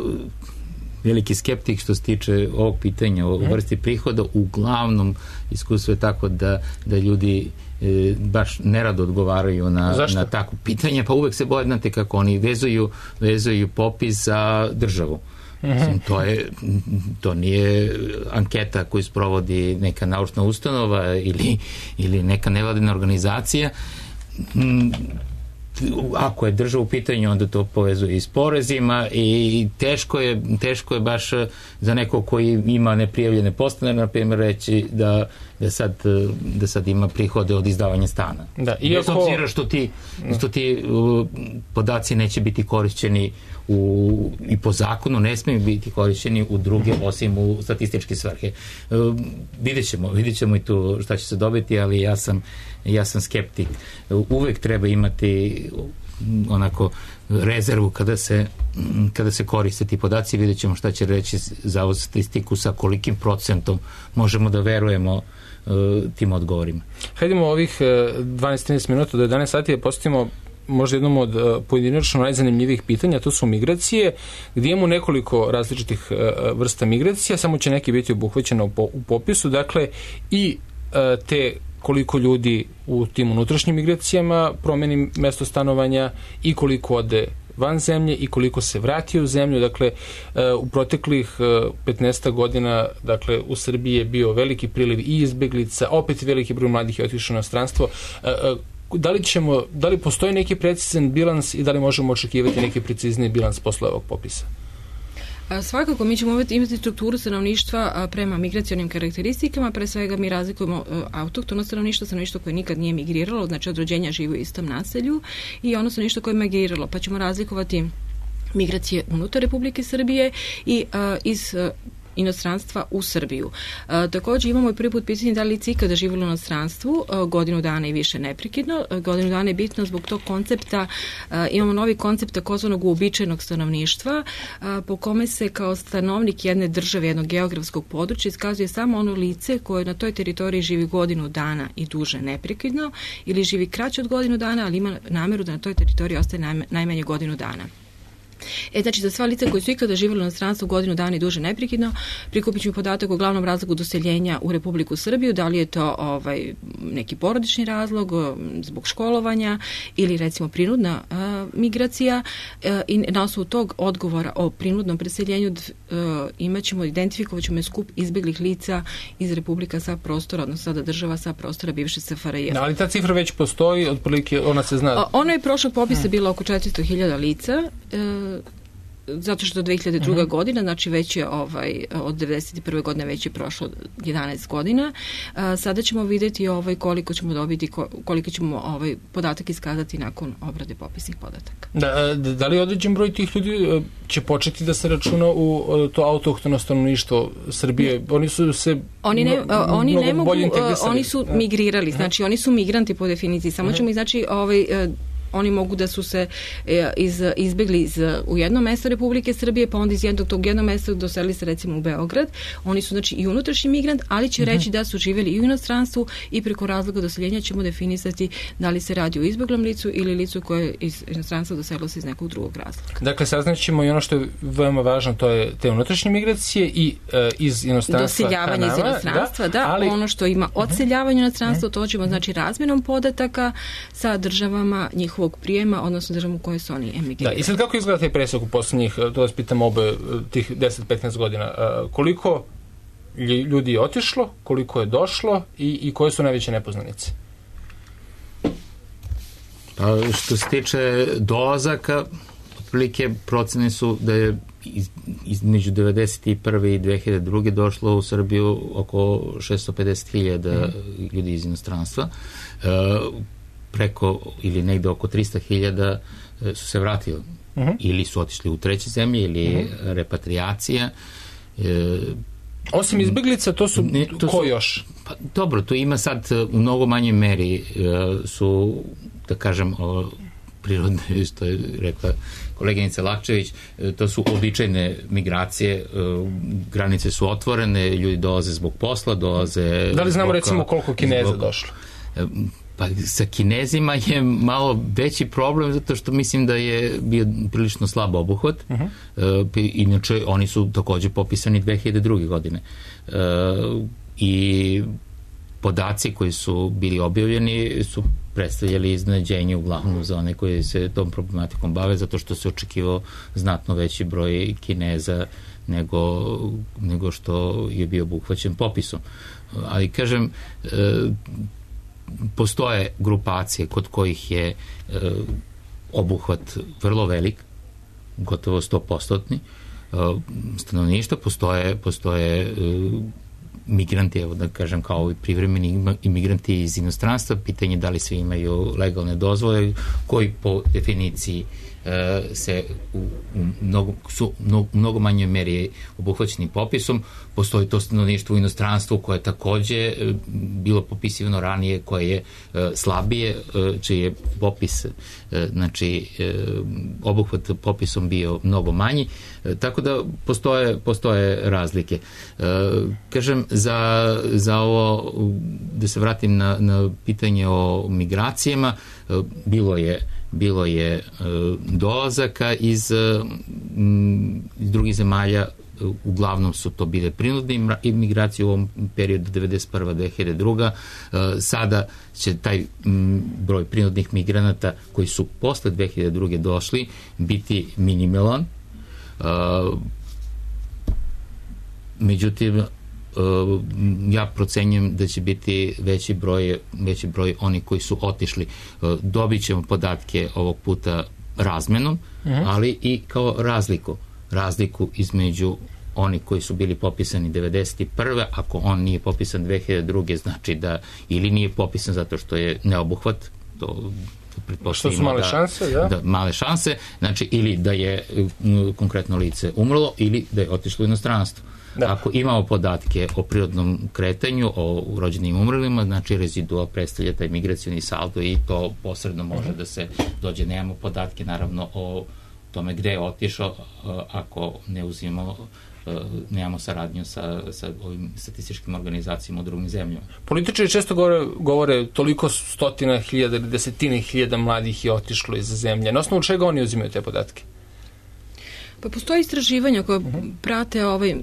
veliki skeptik što se tiče ovog pitanja o vrsti prihoda. Uglavnom iskustvo je tako da, da ljudi e, baš nerado odgovaraju na, na takvo pitanje, pa uvek se boje, znate kako oni vezuju, vezuju popis za državu. Mislim, to je, to nije anketa koju sprovodi neka naučna ustanova ili, ili neka nevladina organizacija. ako je država u pitanju, onda to povezuje i s porezima i teško je, teško je baš za nekog koji ima neprijavljene postanare, na primjer, reći da, da, sad, da sad ima prihode od izdavanja stana. Da, bez obzira što ti, što ti uh, podaci neće biti korišćeni u, i po zakonu ne smiju biti korišćeni u druge, osim u statističke svrhe. Uh, vidjet ćemo, vidjet ćemo i tu šta će se dobiti, ali ja sam, ja sam skeptik. Uvek treba imati onako rezervu kada se, kada se koriste ti podaci. Vidjet ćemo šta će reći Zavod za statistiku, sa kolikim procentom možemo da verujemo uh, tim odgovorima. Hajdemo ovih dvanaest trinaest minuta do jedanaest sati da postavimo možda jednom od uh, pojedinačno najzanimljivijih pitanja, to su migracije, gdje imamo nekoliko različitih uh, vrsta migracija, samo će neki biti obuhvaćeno u, u popisu, dakle i uh, te koliko ljudi u tim unutrašnjim migracijama promeni mesto stanovanja i koliko ode van zemlje i koliko se vrati u zemlju. Dakle, u proteklih petnaest godina, dakle, u Srbiji je bio veliki priliv i izbeglica, opet veliki broj mladih je otišao na stranstvo. Da li ćemo, da li postoji neki precizan bilans i da li možemo očekivati neki precizniji bilans posle ovog popisa? Svakako, mi ćemo imati strukturu stanovništva prema migracionim karakteristikama. Pre svega mi razlikujemo autohtono stanovništvo, stanovništvo koje nikad nije migriralo, znači od rođenja živi u istom naselju, i ono stanovništvo koje je migriralo, pa ćemo razlikovati migracije unutar Republike Srbije i a, iz a, inostranstva u Srbiju. E, također imamo i prvi put pitanje da li lice ikada živjelo u inostranstvu, e, godinu dana i više neprekidno. E, godinu dana je bitno zbog tog koncepta, e, imamo novi koncept takozvanog uobičajenog stanovništva, e, po kome se kao stanovnik jedne države, jednog geografskog područja iskazuje samo ono lice koje na toj teritoriji živi godinu dana i duže neprekidno, ili živi kraće od godinu dana, ali ima nameru da na toj teritoriji ostaje najmanje godinu dana. E, znači, za sva lica koji su ikada živjeli u inostranstvu godinu dana i duže neprekidno, prikupit ćemo podatak o glavnom razlogu doseljenja u Republiku Srbiju, da li je to ovaj, neki porodični razlog zbog školovanja ili recimo prinudna a, migracija, a, i na osnovu tog odgovora o prinudnom preseljenju a, imat ćemo, identifikovat ćemo skup izbeglih lica iz Republika sa prostora, odnosno sada država sa prostora bivše S F R J. Da, ali ta cifra već postoji, otprilike ona se zna. A, ono je prošlog popisa bilo oko četiristo hiljada lica, a, zato što do dve hiljade druge. Uh-huh. godina, znači već je ovaj, od devedeset prve godine već je prošlo jedanaest godina. A, sada ćemo vidjeti ovaj, koliko ćemo dobiti, koliko ćemo ovaj, podatak iskazati nakon obrade popisnih podataka. Da, da li određen broj tih ljudi će početi da se računa u to autohtono stanovništvo Srbije? Ne. Oni su se oni ne, no, oni ne mogu, oni su migrirali, znači oni su migranti po definiciji, samo uh-huh. ćemo znači ovaj oni mogu da su se iz, izbegli iz, u jedno mesto Republike Srbije, pa onda iz jednog tog jednog mesta doselili se recimo u Beograd. Oni su znači i unutrašnji migrant, ali će reći da su živjeli i u inostranstvu i preko razloga doseljenja ćemo definisati da li se radi o izbeglom licu ili licu koje je iz inostranstva doselilo se iz nekog drugog razloga. Dakle, saznaćemo i ono što je veoma važno, to je te unutrašnje migracije i e, iz inostranstva doseljavanje iz inostranstva, da, da ali ono što ima odseljavanje u inostranstvo, to ćemo znači razmjenom podataka sa državama njihovog prijema, odnosno državom u kojoj su oni emigrirali. Da, i sad kako izgleda taj presjek u posljednjih, to vas pitam obe, tih deset do petnaest godina, koliko ljudi je otišlo, koliko je došlo i, i koje su najveće nepoznanice? Pa, što se tiče dolazaka, otprilike procene su da je iz, između devedeset prve i dve hiljade druge došlo u Srbiju oko šesto pedeset hiljada mm. ljudi iz inostranstva. Uh, preko ili negde oko tristo hiljada su se vratili uh-huh. ili su otišli u treće zemlje ili uh-huh. repatriacija. E, Osim izbeglica, to su ne, to ko su, još? Pa, dobro, tu ima sad u mnogo manjoj meri e, su, da kažem, o, prirodne, što je rekla koleginica Lakčević, e, to su običajne migracije, e, granice su otvorene, ljudi dolaze zbog posla, dolaze... Da li znamo zbog, recimo koliko Kineza zbog, došlo? E, Pa sa Kinezima je malo veći problem zato što mislim da je bio prilično slab obuhvat. Uh-huh. E, inače, oni su također popisani dve hiljade druge. godine. E, I podaci koji su bili objavljeni su predstavljali iznenađenje uglavnom za one koji se tom problematikom bave, zato što se očekivao znatno veći broj Kineza nego, nego što je bio obuhvaćen popisom. Ali kažem, e, postoje grupacije kod kojih je e, obuhvat vrlo velik, gotovo sto posto stanovništva, postoje, postoje migranti, evo da kažem kao i privremeni imigranti iz inostranstva, pitanje da li svi imaju legalne dozvole, koji po definiciji se u, u mnogo, su u mnogo manjoj meri obuhvaćeni popisom. Postoji to stanovništvo u inostranstvu koje je takođe bilo popisivano ranije, koje je slabije, čiji je popis, znači obuhvat popisom bio mnogo manji, tako da postoje, postoje razlike. Kažem, za, za ovo, da se vratim na, na pitanje o migracijama, bilo je bilo je e, dolazaka iz, iz drugih zemalja, uglavnom su to bile prinudne imigracije u ovom periodu devedeset prva do dve hiljade druga. E, sada će taj m, broj prinudnih migranata koji su posle dve hiljade druge došli biti minimalan. E, međutim, Uh, ja procenjujem da će biti veći broj, veći broj oni koji su otišli. Uh, dobit ćemo podatke ovog puta razmenom, uh-huh. ali i kao razliku. Razliku između oni koji su bili popisani devedeset prve. Ako on nije popisan dve hiljade druge, znači da ili nije popisan zato što je neobuhvat, to što su male da, šanse, ja? Da, male šanse, znači ili da je m, konkretno lice umrlo ili da je otišlo u inostranstvo. Da. Ako imamo podatke o prirodnom kretanju, o rođenim umrlima, znači rezidua predstavlja taj migracioni saldo i to posredno može uh-huh. da se dođe. Nemamo podatke naravno o tome gde je otišao, ako ne uzimamo, nemamo saradnju sa, sa ovim statističkim organizacijama u drugim zemljama. Političari često govore, govore toliko stotina hiljada ili desetine hiljada mladih je otišlo iz zemlje. Na osnovu čega oni uzimaju te podatke? Pa postoje istraživanja koje uh-huh. prate ovaj uh,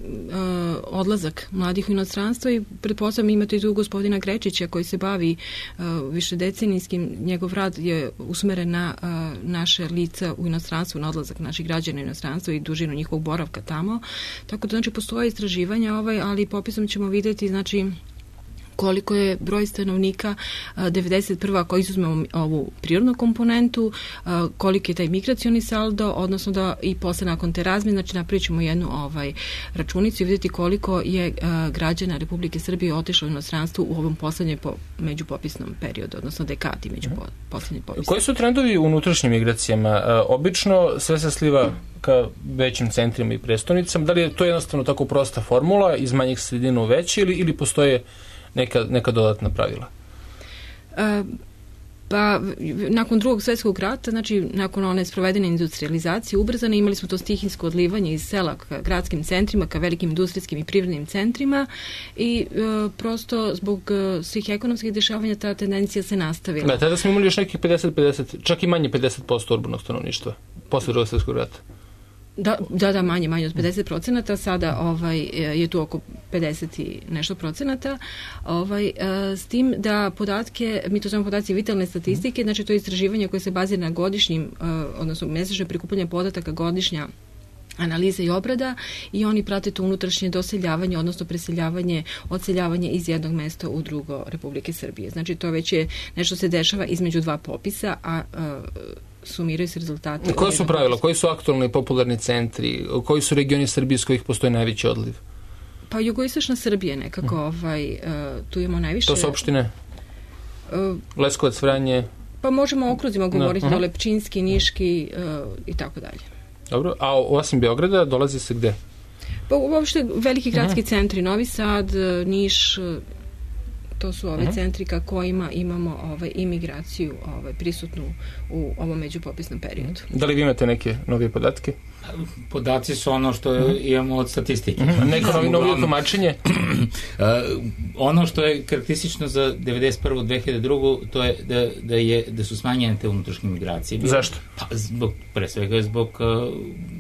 odlazak mladih u inostranstvo i pretpostavljam imate i tu gospodina Grečića koji se bavi uh, višedecenijskim, njegov rad je usmeren na uh, naše lica u inostranstvu, na odlazak naših građana u inostranstvo i dužinu njihovog boravka tamo. Tako da znači postoje istraživanja, ovaj, ali popisom ćemo vidjeti znači koliko je broj stanovnika devedeset prve ako izuzmemo ovu prirodnu komponentu, koliki je taj migracioni saldo, odnosno da i posle nakon te razmjene, znači napravit ćemo jednu ovaj, računicu i vidjeti koliko je građana Republike Srbije otišlo u inostranstvu u ovom poslednjem po, međupopisnom periodu, odnosno dekadi među po, poslednjim popisima. Koji su trendovi u unutrašnjim migracijama? Obično sve se sliva ka većim centrima i prestonicama. Da li je to jednostavno tako prosta formula iz manjih sredina u veće ili, ili postoje Neka, neka dodatna pravila? E, pa, nakon drugog svjetskog rata, znači, nakon one sprovedene industrializacije, ubrzane, imali smo to stihijsko odlivanje iz sela ka gradskim centrima, ka velikim industrijskim i privrednim centrima i e, prosto zbog e, svih ekonomskih dešavanja ta tendencija se nastavila. Da, tada smo imali još nekih pedeset pedeset, čak i manje pedeset posto urbanog stanovništva, posle drugog svjetskog rata. Da, da, da, manje, manje od pedeset procenata, sada ovaj, je tu oko pedeset i nešto procenata, ovaj, s tim da podatke, mi to zovemo podaci vitalne statistike, znači to je istraživanje koje se bazira na godišnjim, odnosno mesečno prikupljanje podataka, godišnja analiza i obrada i oni prate to unutrašnje doseljavanje, odnosno preseljavanje, odseljavanje iz jednog mesta u drugo Republike Srbije. Znači to već je nešto se dešava između dva popisa, a, a sumiraju se rezultati. Koje su pravila? Koji su aktualni i popularni centri? Koji su regioni Srbije iz kojih postoji najveći odliv? Pa jugoistočna Srbija nekako, mm. ovaj, uh, tu imamo najviše. To su opštine? Uh, Leskovac, Vranje? Pa možemo o okruzima govoriti, no. dole Pčinski, Niški uh, i tako dalje. Dobro, a osim Beograda dolazi se gde? Pa uopšte veliki gradski uh-huh. centri, Novi Sad, Niš, to su ove uh-huh. centri ka kojima imamo ovaj, imigraciju ovaj, prisutnu u ovom međupopisnom periodu. Da li vi imate neke nove podatke? Podaci su ono što uh-huh. imamo od statistike. Uh-huh. Neko novi, novi tumačenje? uh, ono što je karakteristično za devedeset prvu do dve hiljade druge to je da, da, je, da su smanjene te unutrašnje migracije. Zašto? Pa, zbog, pre svega zbog uh,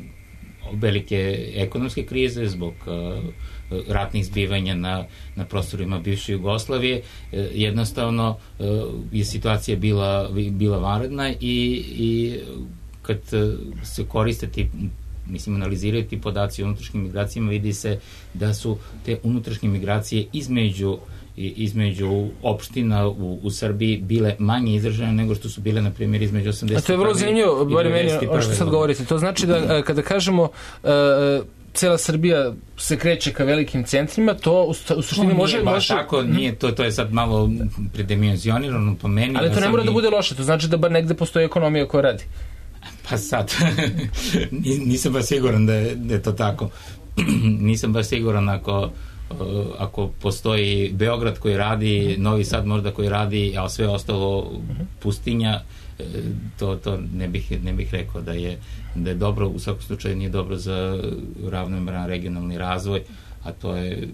velike ekonomske krize, zbog uh, ratnih zbivanja na, na prostorima bivše Jugoslavije. E, jednostavno e, je situacija bila, bila vanredna i, i kad se koriste ti, mislim, analiziraju ti podaci o unutrašnjim migracijama, vidi se da su te unutrašnje migracije između između opština u, u Srbiji bile manje izražene nego što su bile, na primjer, između osamdeset. A to je vrlo zanimljivo, bar meni, ono što sad govorite. To znači da kada kažemo uh, cela Srbija se kreće ka velikim centrima, to u, u suštini može... Nije baš tako, nije, to, to je sad malo predimenzionirano po meni. Ali to ne mora da bude loše, to znači da bar negde postoji ekonomija koja radi. Pa sad, nisam baš siguran da je, da je to tako. Nisam baš siguran ako, ako postoji Beograd koji radi, Novi Sad možda koji radi, a sve ostalo pustinja, to, to ne bih, ne bih rekao da je, da je dobro, u svakom slučaju nije dobro za ravnomeran regionalni razvoj, a to je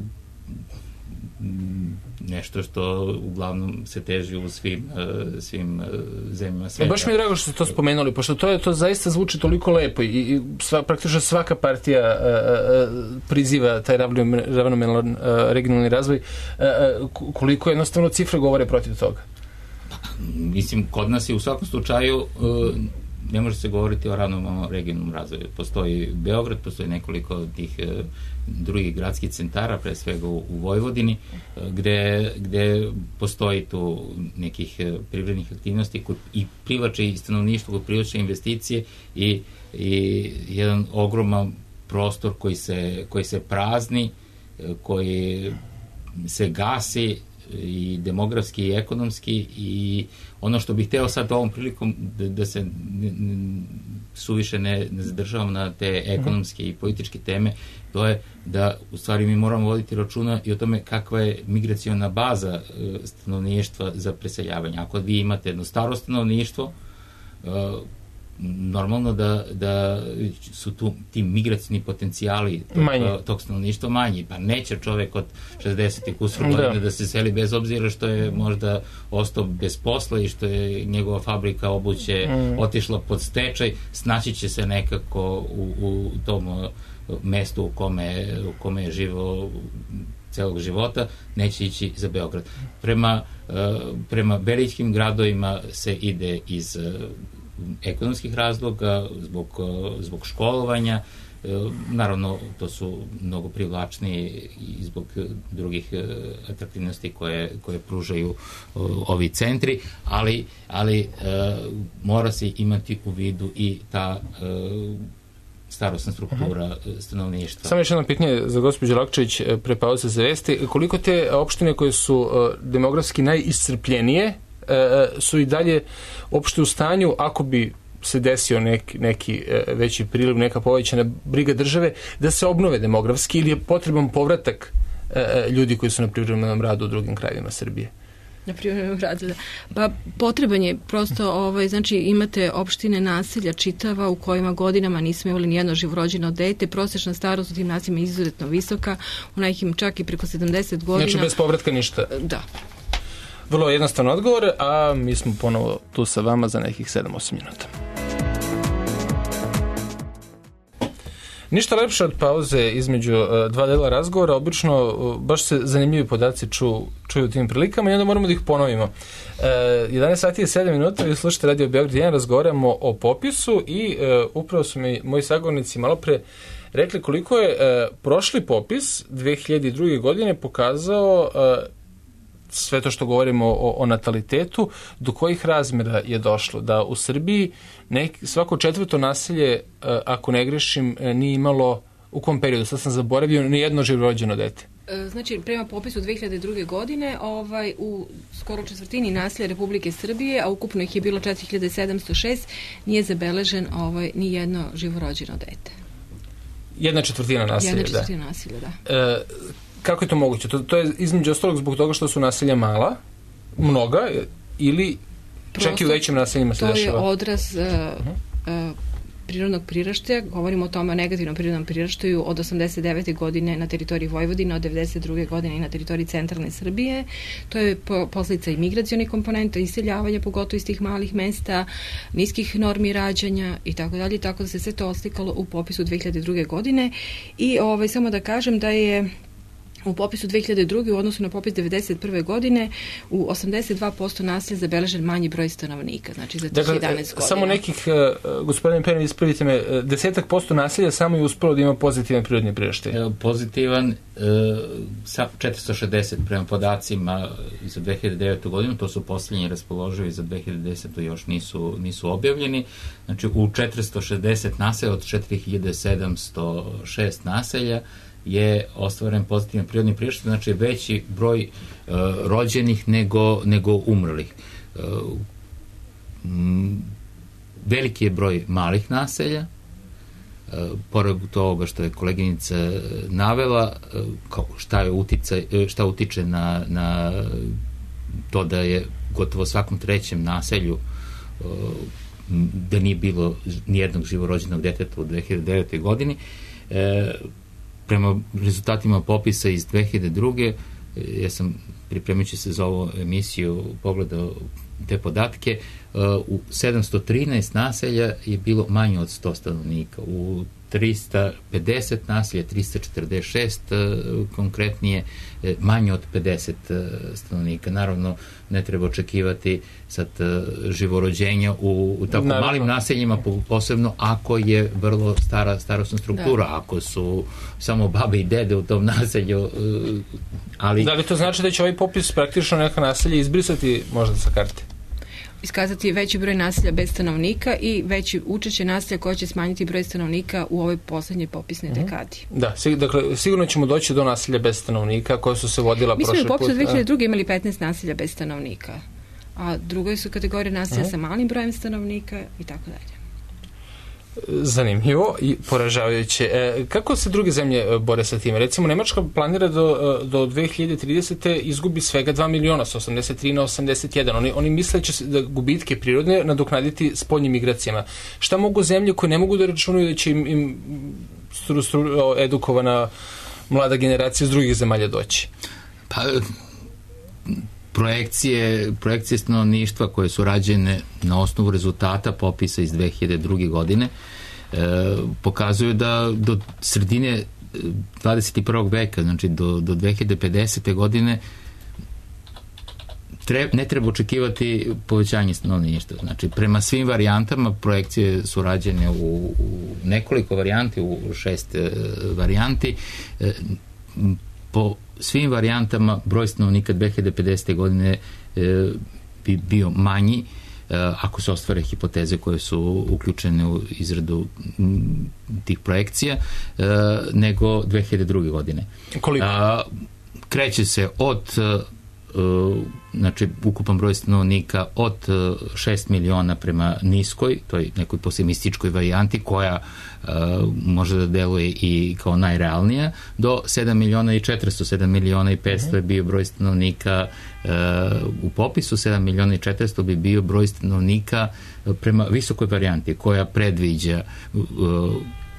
nešto što uglavnom se teži u svim, svim zemljama sveta. Baš mi je drago što ste to spomenuli, pošto to, je, to zaista zvuči toliko lepo i, i sva, praktično svaka partija a, a, priziva taj ravnomeran regionalni razvoj, a, a, koliko jednostavno cifre govore protiv toga. Mislim, kod nas je u svakom slučaju ne može se govoriti o ravnomernom regionalnom razvoju. Postoji Beograd, postoji nekoliko tih drugih gradskih centara, pre svega u, u Vojvodini, gde, gde postoji tu nekih privrednih aktivnosti koji i privlače i stanovništvo, koji privlače investicije i, i jedan ogroman prostor koji se, koji se prazni, koji se gasi i demografski i ekonomski, i ono što bih hteo sad ovom prilikom da, da se suviše ne, ne zadržavam na te ekonomske i političke teme, to je da u stvari mi moramo voditi računa i o tome kakva je migraciona baza stanovništva za preseljavanje. Ako vi imate jedno staro stanovništvo, normalno da, da su tu ti migracijni potencijali tog, tog stanovništva manji. Pa neće čovek od šezdeset i kusur godine da se seli, bez obzira što je možda ostao bez posla i što je njegova fabrika obuće mm. otišla pod stečaj, snaći će se nekako u, u tom mestu u kome, u kome je živo celog života, neće ići za Beograd. Prema, prema velikim gradovima se ide iz ekonomskih razloga, zbog, zbog školovanja, naravno to su mnogo privlačniji i zbog drugih atraktivnosti koje, koje pružaju ovi centri, ali, ali mora se imati u vidu i ta starosna struktura stanovništva. Samo još jedno pitanje za gospođu Lakčević pre pauze za vesti. Koliko te opštine koje su demografski najiscrpljenije su i dalje uopšte u stanju, ako bi se desio neki, neki veći priliv, neka povećana briga države, da se obnove demografski, ili je potreban povratak ljudi koji su na privremenom radu u drugim krajevima Srbije? Na privremenom radu, da. Pa potreban je prosto, ovaj, znači imate opštine naselja čitava u kojima godinama nismo imali nijedno živorođeno dete, prosječna starost u tim naseljima je izuzetno visoka, u nekim čak i preko sedamdeset godina. Znači bez povratka ništa? Da. Vrlo jednostavno odgovor, a mi smo ponovo tu sa vama za nekih sedam osam minuta. Ništa lepše od pauze između uh, dva dela razgovora. Obično uh, baš se zanimljivi podaci ču, čuju u tim prilikama i onda moramo da ih ponovimo. Uh, jedanaest sati je sedam minuta, vi slušate Radio Beograd jedan, razgovaramo o popisu i uh, upravo su mi moji sagovornici malo pre rekli koliko je uh, prošli popis dve hiljade druge. godine pokazao uh, sve to što govorimo o, o natalitetu, do kojih razmjera je došlo, da u Srbiji nek, svako četvrto naselje, ako ne grešim, nije imalo, u kom periodu, sad sam zaboravio, ni jedno živorođeno dete. Znači, prema popisu dve hiljade druge. godine, ovaj, u skoro četvrtini naselja Republike Srbije, a ukupno ih je bilo četiri hiljade sedamsto šest, nije zabeležen ovaj, ni jedno živorođeno dete. Jedna četvrtina naselja, Jedna četvrtina da. naselja, da. E, kako je to moguće? To, to je između ostalog zbog toga što su naselja mala, mnoga, ili prosto, čak i u većim naseljima se dešava? To je odraz uh, uh, prirodnog priraštaja. Govorimo o tome o negativnom prirodnom priraštaju od osamdeset devete. godine na teritoriji Vojvodine, od devedeset druge. godine i na teritoriji centralne Srbije. To je po, posljedica i migracijonih komponenta, iseljavanja, pogotovo iz tih malih mesta, niskih normi rađanja i tako dalje, tako da se sve to oslikalo u popisu dve hiljade druge. godine. I ovaj, samo da kažem da je U popisu dve hiljade druge. u odnosu na popis devedeset prve. godine u osamdeset dva posto naselja zabeležen manji broj stanovnika, znači za tih jedanaest godina. Samo nekih, uh, gospodine Perin, ispravite me, desetak posto naselja samo je uspelo da ima pozitivan prirodni priraštaj. Pozitivan uh, sa četiristo šezdeset prema podacima za dve hiljade devetu. godinu, to su posljednji raspoloživi, za dve hiljade desetu. još nisu, nisu objavljeni. Znači u četiristo šezdeset naselja od četiri hiljade sedamsto šest naselja je ostvaren pozitivan prirodni priraštaj, znači veći broj uh, rođenih nego, nego umrlih. Uh, m, veliki je broj malih naselja, uh, pored toga što je koleginica navela, uh, kao šta, je uticaj, šta utiče na, na to da je gotovo svakom trećem naselju uh, da nije bilo nijednog živorođenog deteta u dve hiljade devete. godini. Uh, Prema rezultatima popisa iz dve hiljade druge. ja sam pripremajući se za ovu emisiju pogledao te podatke, u sedamsto trinaest naselja je bilo manje od sto stanovnika, u trista pedeset naselja, trista četrdeset šest konkretnije, manje od pedeset stanovnika. Naravno, ne treba očekivati sad živorođenja u, u tako Naravno. malim naseljima, posebno ako je vrlo stara starosna struktura, da. ako su samo babe i dede u tom naselju. Ali... Da li to znači da će ovaj popis praktično neka naselja izbrisati možda sa karte? Iskazati veći broj naselja bez stanovnika i veći učešće naselja koja će smanjiti broj stanovnika u ovoj poslednjoj popisnoj mm-hmm. dekadi. Da, sig- dakle, sigurno ćemo doći do naselja bez stanovnika koja su se vodila prošle put. Mi smo u popisu dve hiljade druge. imali petnaest naselja bez stanovnika, a drugoj su kategorije naselja mm-hmm. sa malim brojem stanovnika i tako dalje. Zanimljivo i poražavajuće. E, kako se druge zemlje bore sa tim? Recimo, Nemačka planira do, do dve hiljade tridesete. izgubi svega dva miliona, sa osamdeset tri na osamdeset jedan. Oni, oni misle će se da gubitke prirodne nadoknaditi spoljnim migracijama. Šta mogu zemlje koje ne mogu da računaju da će im, im stru, stru, edukovana mlada generacija iz drugih zemalja doći? Pa... Projekcije, projekcije stanovništva koje su rađene na osnovu rezultata popisa iz dve hiljade druge. godine e, pokazuju da do sredine dvadeset prvog. veka, znači do, do dve hiljade pedesete. godine tre, ne treba očekivati povećanje stanovništva. Znači, prema svim varijantama, projekcije su rađene u, u nekoliko varijanti, u šest e, varijanti. E, po svim varijantama broj stanovnika dve hiljade pedesete. godine e, bi bio manji e, ako se ostvare hipoteze koje su uključene u izradu m, tih projekcija e, nego dve hiljade druge. godine. Koliko? A, kreće se od Uh, znači ukupan broj stanovnika od uh, šest miliona prema niskoj, to je nekoj pesimističkoj varijanti koja uh, može da deluje i kao najrealnija, do sedam miliona i četiristo, sedam miliona i petsto je bio broj stanovnika uh, u popisu, sedam miliona i četiristo bi bio broj stanovnika uh, prema visokoj varijanti koja predviđa uh,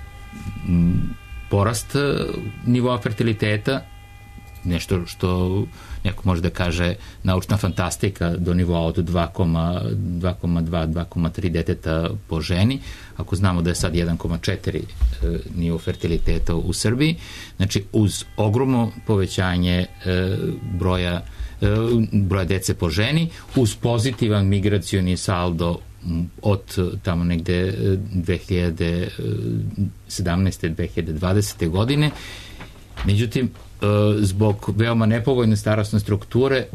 m, porast uh, nivoa fertiliteta, nešto što neko može da kaže naučna fantastika, do nivoa od dva zarez dva, dva zarez tri deteta po ženi, ako znamo da je sad jedan zarez četiri e, nivo fertiliteta u Srbiji, znači uz ogromno povećanje e, broja, e, broja dece po ženi, uz pozitivan migracioni saldo od tamo negde dve hiljade sedamnaeste. dve hiljade dvadesete. godine. Međutim, zbog veoma nepovoljne starosne strukture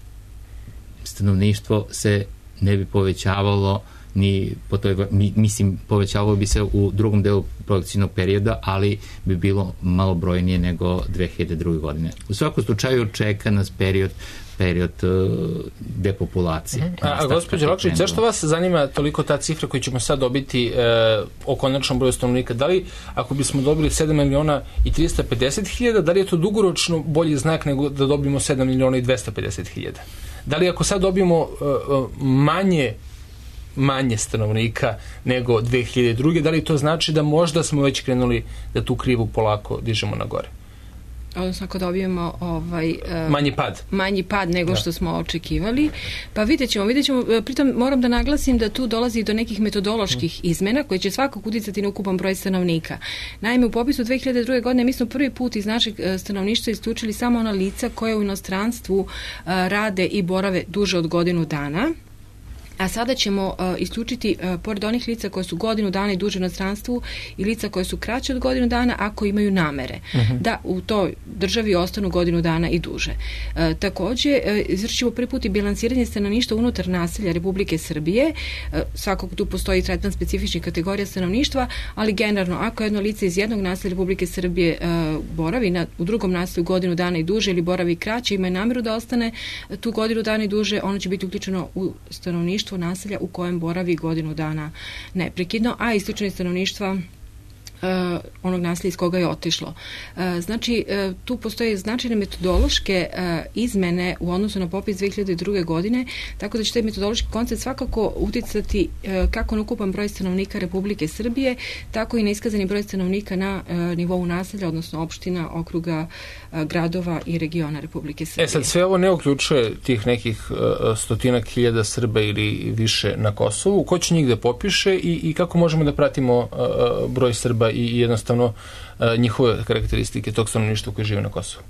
stanovništvo se ne bi povećavalo ni po toj, mislim, povećavalo bi se u drugom delu projekcijnog perioda, ali bi bilo malo brojnije nego dve hiljade druge. godine. U svakom slučaju čeka nas period period uh, depopulacije. Uh-huh. A, a gospođo Lokšić, zašto vas zanima toliko ta cifra koju ćemo sad dobiti e, o konačnom broju stanovnika? Da li, ako bismo dobili sedam miliona i trista pedeset hiljada, da li je to dugoročno bolji znak nego da dobijemo sedam miliona i dvesta pedeset hiljada? Da li ako sad dobijemo e, manje manje stanovnika nego dve hiljade druge. da li to znači da možda smo već krenuli da tu krivu polako dižemo na gore? odnosno ako dobijemo ovaj, manji pad manji pad nego da. što smo očekivali. Pa vidjet ćemo, vidjet ćemo, pritom moram da naglasim da tu dolazi do nekih metodoloških hmm. izmena koje će svakako uticati na ukupan broj stanovnika. Naime, u popisu dve hiljade druge. godine mi smo prvi put iz našeg stanovništva isključili samo ona lica koje u inostranstvu rade i borave duže od godinu dana. A sada ćemo uh, isključiti, uh, pored onih lica koje su godinu dana i duže u inostranstvu i lica koje su kraće od godinu dana ako imaju namere uh-huh. da u toj državi ostanu godinu dana i duže. Uh, takođe, uh, izvršimo prvi put i bilansiranje stanovništva unutar naselja Republike Srbije. Uh, svakako tu postoji tretman specifičnih kategorija stanovništva, ali generalno, ako jedno lice iz jednog naselja Republike Srbije uh, boravi na, u drugom naselju godinu dana i duže ili boravi kraće, ima nameru da ostane tu godinu dana i duže, ono će biti uključeno u stanovništvo naselja u kojem boravi godinu dana neprekidno, a isključenje stanovništva Uh, onog naselja iz koga je otišlo. Uh, znači, uh, tu postoje značajne metodološke uh, izmene u odnosu na popis dve hiljade druge. godine, tako da će taj metodološki koncept svakako uticati uh, kako na ukupan broj stanovnika Republike Srbije, tako i na iskazani broj stanovnika na uh, nivou naselja, odnosno opština, okruga, uh, gradova i regiona Republike Srbije. E sad, sve ovo ne uključuje tih nekih uh, stotinak hiljada Srba ili više na Kosovu. Ko će njih da popiše i, i kako možemo da pratimo uh, broj Srba i jednostavno uh, njihove karakteristike tog stanovništva koji žive na Kosovu?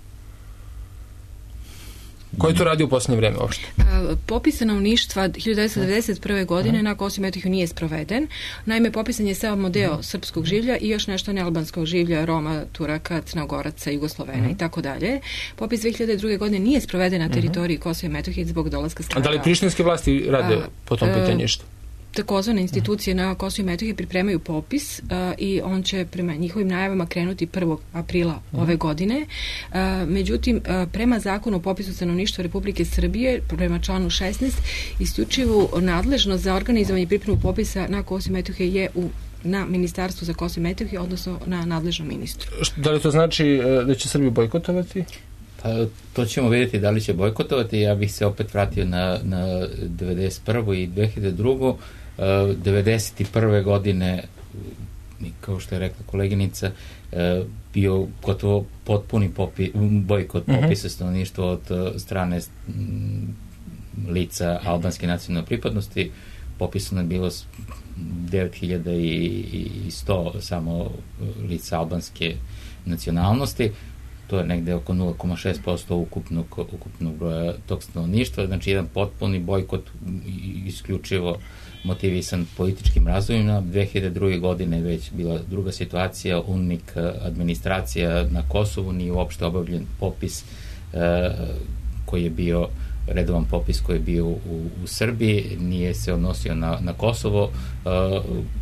Ko je to radio u posljednje vreme uopšte? Popis stanovništva hiljadu devetsto devedeset prve. godine uh-huh. na Kosovu i Metohiji nije sproveden. Naime, popisan je samo deo uh-huh. srpskog življa i još nešto nealbanskog življa, Roma, Turaka, Crnogoraca, Jugoslovena uh-huh. i tako dalje. Popis dve hiljade druge. godine nije sproveden na teritoriji uh-huh. Kosova i Metohije zbog dolaska snaga. A da li prištinske vlasti rade a, po tom pitanju što? Takozvane institucije na Kosovu i Metohiji pripremaju popis uh, i on će prema njihovim najavama krenuti prvog aprila uh-huh. ove godine. Uh, međutim, uh, prema zakonu o popisu stanovništva Republike Srbije, prema članu šesnaest, isključivo nadležnost za organizovanje i pripremu popisa na Kosovu i Metohiji je u na Ministarstvu za Kosovo i Metohiju, odnosno na nadležnom ministru. Da li to znači uh, da će Srbiju bojkotovati? Pa, to ćemo vidjeti da li će bojkotovati. Ja bih se opet vratio na, na devedeset prvu. i dve hiljade druge. Uh, devedeset prve. godine, kao što je rekla koleginica, uh, bio gotovo potpuni popi, bojkot uh-huh. popisa stanovništva od uh, strane m, lica albanske nacionalne pripadnosti. Popisano je bilo devet hiljada sto samo lica albanske nacionalnosti. To je negde oko nula zarez šest posto ukupnog, ukupnog broja tog stanovništva. Znači, jedan potpuni bojkot isključivo motivisan političkim razvojima. dve hiljade druge. godine je već bila druga situacija. UNMIK administracija na Kosovu nije uopšte obavljen popis e, koji je bio redovan popis koji je bio u, u Srbiji, nije se odnosio na, na Kosovo. E,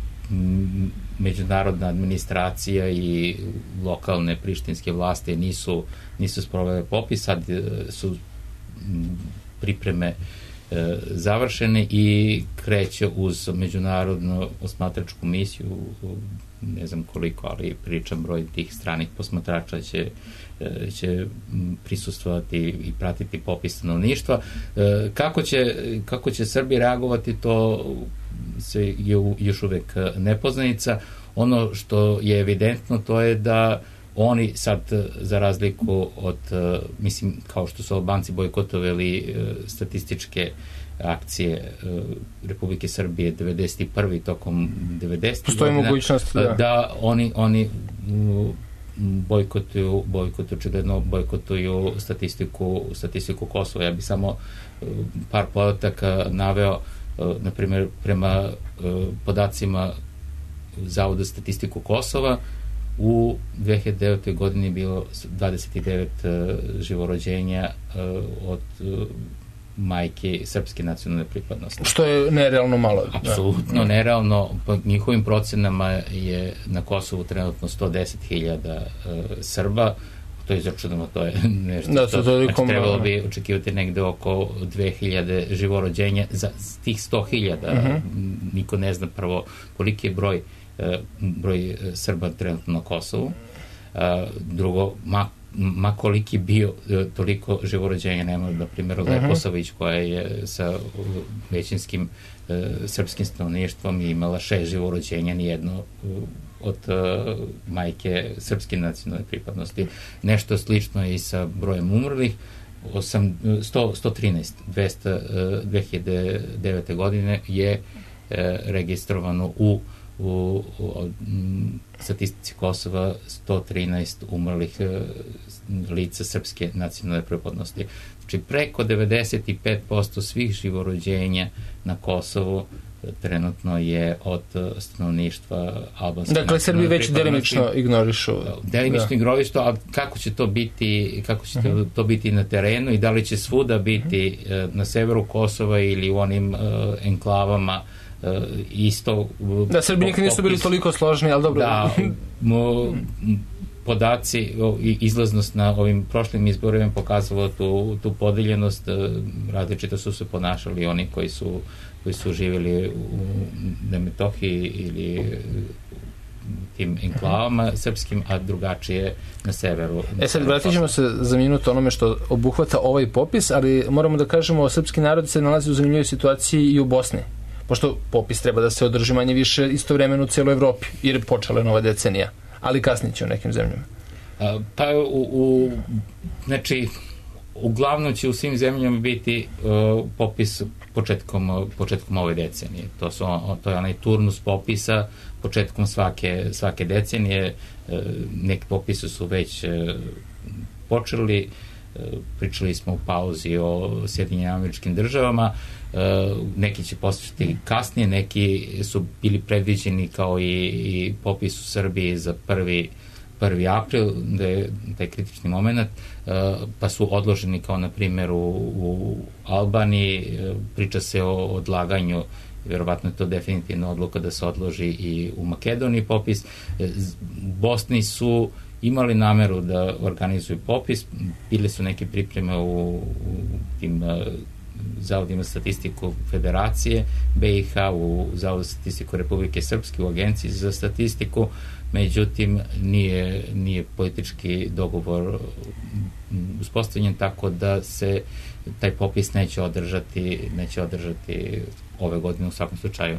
međunarodna administracija i lokalne prištinske vlasti nisu, nisu sprovele popis, sad su pripreme e, završene i kreće uz međunarodnu osmatračku misiju, ne znam koliko, ali pričam broj tih stranih posmatrača će, e, će prisustvovati i pratiti popis stanovništva. E, kako će, kako će Srbi reagovati, to se je još uvek nepoznanica. Ono što je evidentno, to je da oni sad, za razliku od, mislim, kao što su Albanci bojkotovali statističke akcije Republike Srbije devedeset prve. tokom devedesetih postoji godina, mogućnost da, da oni, oni bojkotuju, bojkotuju, očigledno bojkotuju statistiku, statistiku Kosova. Ja bih samo par podataka naveo. Na primjer, prema podacima Zavoda statistiku Kosova, u dve hiljade devete. godini bilo dvadeset devet živorođenja od majke srpske nacionalne pripadnosti. Što je nerealno malo. Apsolutno da. nerealno. Po njihovim procenama je na Kosovu trenutno sto deset hiljada Srba. To je izračunano, to je nešto da, što, znači, trebalo bi očekivati negde oko dve hiljade živorođenja za tih sto hiljada. Uh-huh. Niko ne zna prvo koliki je broj, broj Srba trenutno na Kosovu. Drugo, ma, ma koliki bio, toliko živorođenja nema, na primjer, od uh-huh. Leposavić, koja je sa većinskim srpskim stanovništvom i imala šest živorođenja, nijedno od uh, majke srpske nacionalne pripadnosti. Nešto slično i sa brojem umrlih. sto, sto trinaest, dvesta, dve hiljade devete. godine je uh, registrovano u, u, u m, statistici Kosova sto trinaest umrlih uh, lica srpske nacionalne pripadnosti. Znači preko devedeset pet posto svih živorođenja na Kosovu trenutno je od stanovništva albanske. Dakle, Srbi već delimično ignorišu. Delimično da. ignorišu, a kako će to biti, kako će uh-huh. to biti na terenu i da li će svuda biti uh, na severu Kosova ili u onim uh, enklavama uh, isto. Da, Srbi nikad nisu bili toliko složni, ali dobro. Da, mo, podaci i izlaznost na ovim prošlim izborima pokazalo tu, tu podeljenost, različito su se ponašali oni koji su koji su živjeli u na Metohiji ili tim enklavama srpskim, a drugačije na severu. E sad, vratit ćemo se za minut onome što obuhvata ovaj popis, ali moramo da kažemo, srpski narod se nalazi u zanimljivoj situaciji i u Bosni, pošto popis treba da se održi manje više istovremeno u cijeloj Evropi, jer je počela je nova decenija, ali kasnije će u nekim zemljama. A, pa u, u znači uglavnom će u svim zemljama biti uh, popis početkom, početkom ove decenije. To, su, to je onaj turnus popisa početkom svake, svake decenije. Uh, neki popisi su već uh, počeli. Uh, pričali smo u pauzi o Sjedinjenim Američkim Državama. Uh, neki će postati kasnije, neki su bili predviđeni kao i, i popis u Srbiji za prvi prvi april, da je taj kritični moment, pa su odloženi kao na primjer u, u Albaniji, priča se o odlaganju, vjerovatno je to definitivno odluka da se odloži i u Makedoniji popis. Bosni su imali nameru da organizuju popis, bile su neke pripreme u, u tim Zavodima statistiku Federacije B i H, u Zavodu statistiku Republike Srpske, u Agenciji za statistiku, međutim nije, nije politički dogovor uspostavljen, tako da se taj popis neće održati, neće održati ove godine u svakom slučaju.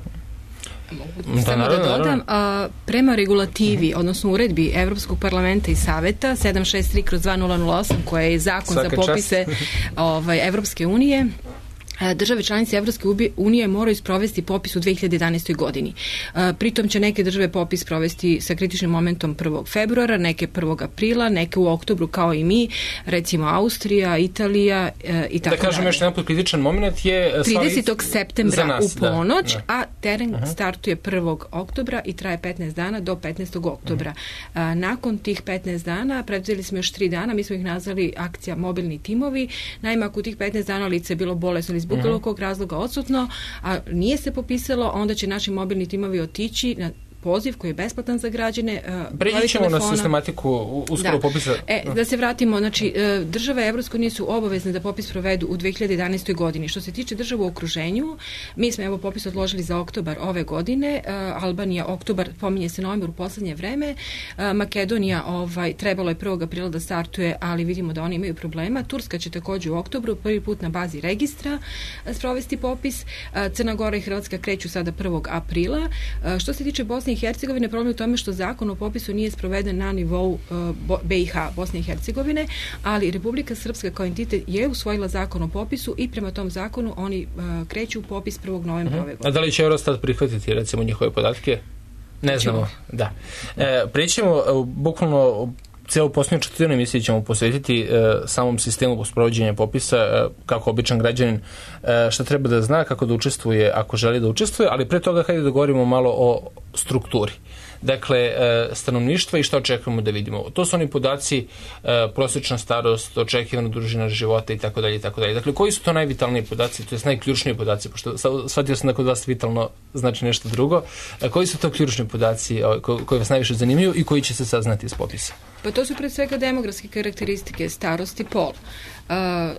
Samo da dodam, a, prema regulativi, odnosno uredbi Evropskog parlamenta i Saveta sedam šest tri kroz dva nula nula osam, koja je zakon Svaka za popise ovaj, Evropske unije, države članice Evropske unije moraju sprovesti popis u dve hiljade jedanaestoj. godini. Pritom će neke države popis provesti sa kritičnim momentom prvog februara, neke prvog aprila, neke u oktobru kao i mi, recimo Austrija, Italija i tako dalje. Da kažem još jedan kritičan moment je tridesetog septembra nas, u ponoć, da, da. a teren uh-huh. startuje prvog oktobra i traje petnaest dana do petnaestog oktobra. Uh-huh. Nakon tih petnaest dana predvidjeli smo još tri dana, mi smo ih nazvali akcija mobilni timovi. Naime, ako u tih petnaest dana lice je bilo bolesno ili zbog bilo kog razloga odsutno, a nije se popisalo, onda će naši mobilni timovi otići na poziv koji je besplatan za građane. Pređi ćemo na sistematiku uskoro da. popisa. E, da se vratimo, znači, države Evropske unije su obavezne da popis provedu u dve hiljade jedanaestoj. godini. Što se tiče država u okruženju, mi smo evo popis odložili za oktobar ove godine, Albanija oktobar, pominje se novembar u poslednje vreme, Makedonija ovaj, trebalo je prvog aprila da startuje, ali vidimo da oni imaju problema. Turska će također u oktobru, prvi put na bazi registra sprovesti popis. Crna Gora i Hrvatska kreću sada prvog aprila. Što se tiče Bosne i Hercegovine, problem je u tome što zakon o popisu nije sproveden na nivou uh, B i H, Bosne i Hercegovine, ali Republika Srpska kao entitet je usvojila zakon o popisu i prema tom zakonu oni uh, kreću u popis prvog novembra uh-huh. ove godine. A da li će Eurostat prihvatiti recimo njihove podatke? Ne znamo. Da. E, Prijećemo bukvalno cijelu posljednju četvrtinu emisiju ćemo posvetiti e, samom sistemu sprovođenja popisa, e, kako običan građanin e, šta treba da zna, kako da učestvuje ako želi da učestvuje, ali pre toga hajde da govorimo malo o strukturi. Dakle, e, stanovništva i šta očekujemo da vidimo. To su oni podaci, e, prosječna starost, očekivana dužina života i tako dalje i tako dalje. Dakle, koji su to najvitalniji podaci, to je najključniji podaci, pošto shvatio sam da kod vas vitalno znači nešto drugo. E, koji su to ključni podaci ko, koji vas najviše zanimljuju i koji će se saznati iz popisa? Pa to su pred svega demografske karakteristike, starost i pol. Uh,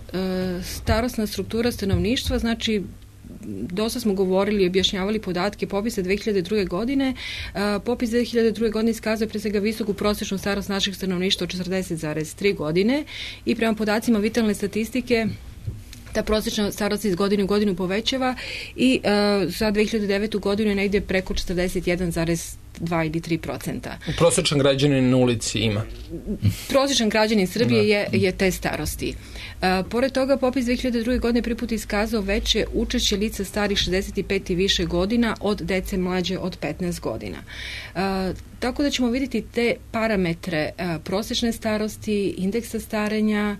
uh, starostna struktura stanovništva, znači dosta smo govorili i objašnjavali podatke popisa dve hiljade druge. godine. Uh, popis dve hiljade druge. godine iskazuje pre svega visoku prosječnu starost našeg stanovništva od četrdeset zarez tri godine i prema podacima vitalne statistike ta prosječna starost iz godine u godinu povećava i uh, za dve hiljade devetu. godinu je negdje preko četrdeset jedan zarez dva ili tri procenta. Prosječan građanin na ulici ima? Prosječan građanin Srbije je, je te starosti. Uh, pored toga, popis dve hiljade druge. godine prvi put iskazao veće učešće lica starih šezdeset pet i više godina od dece mlađe od petnaest godina. Uh, tako da ćemo vidjeti te parametre uh, prosječne starosti, indeksa starenja,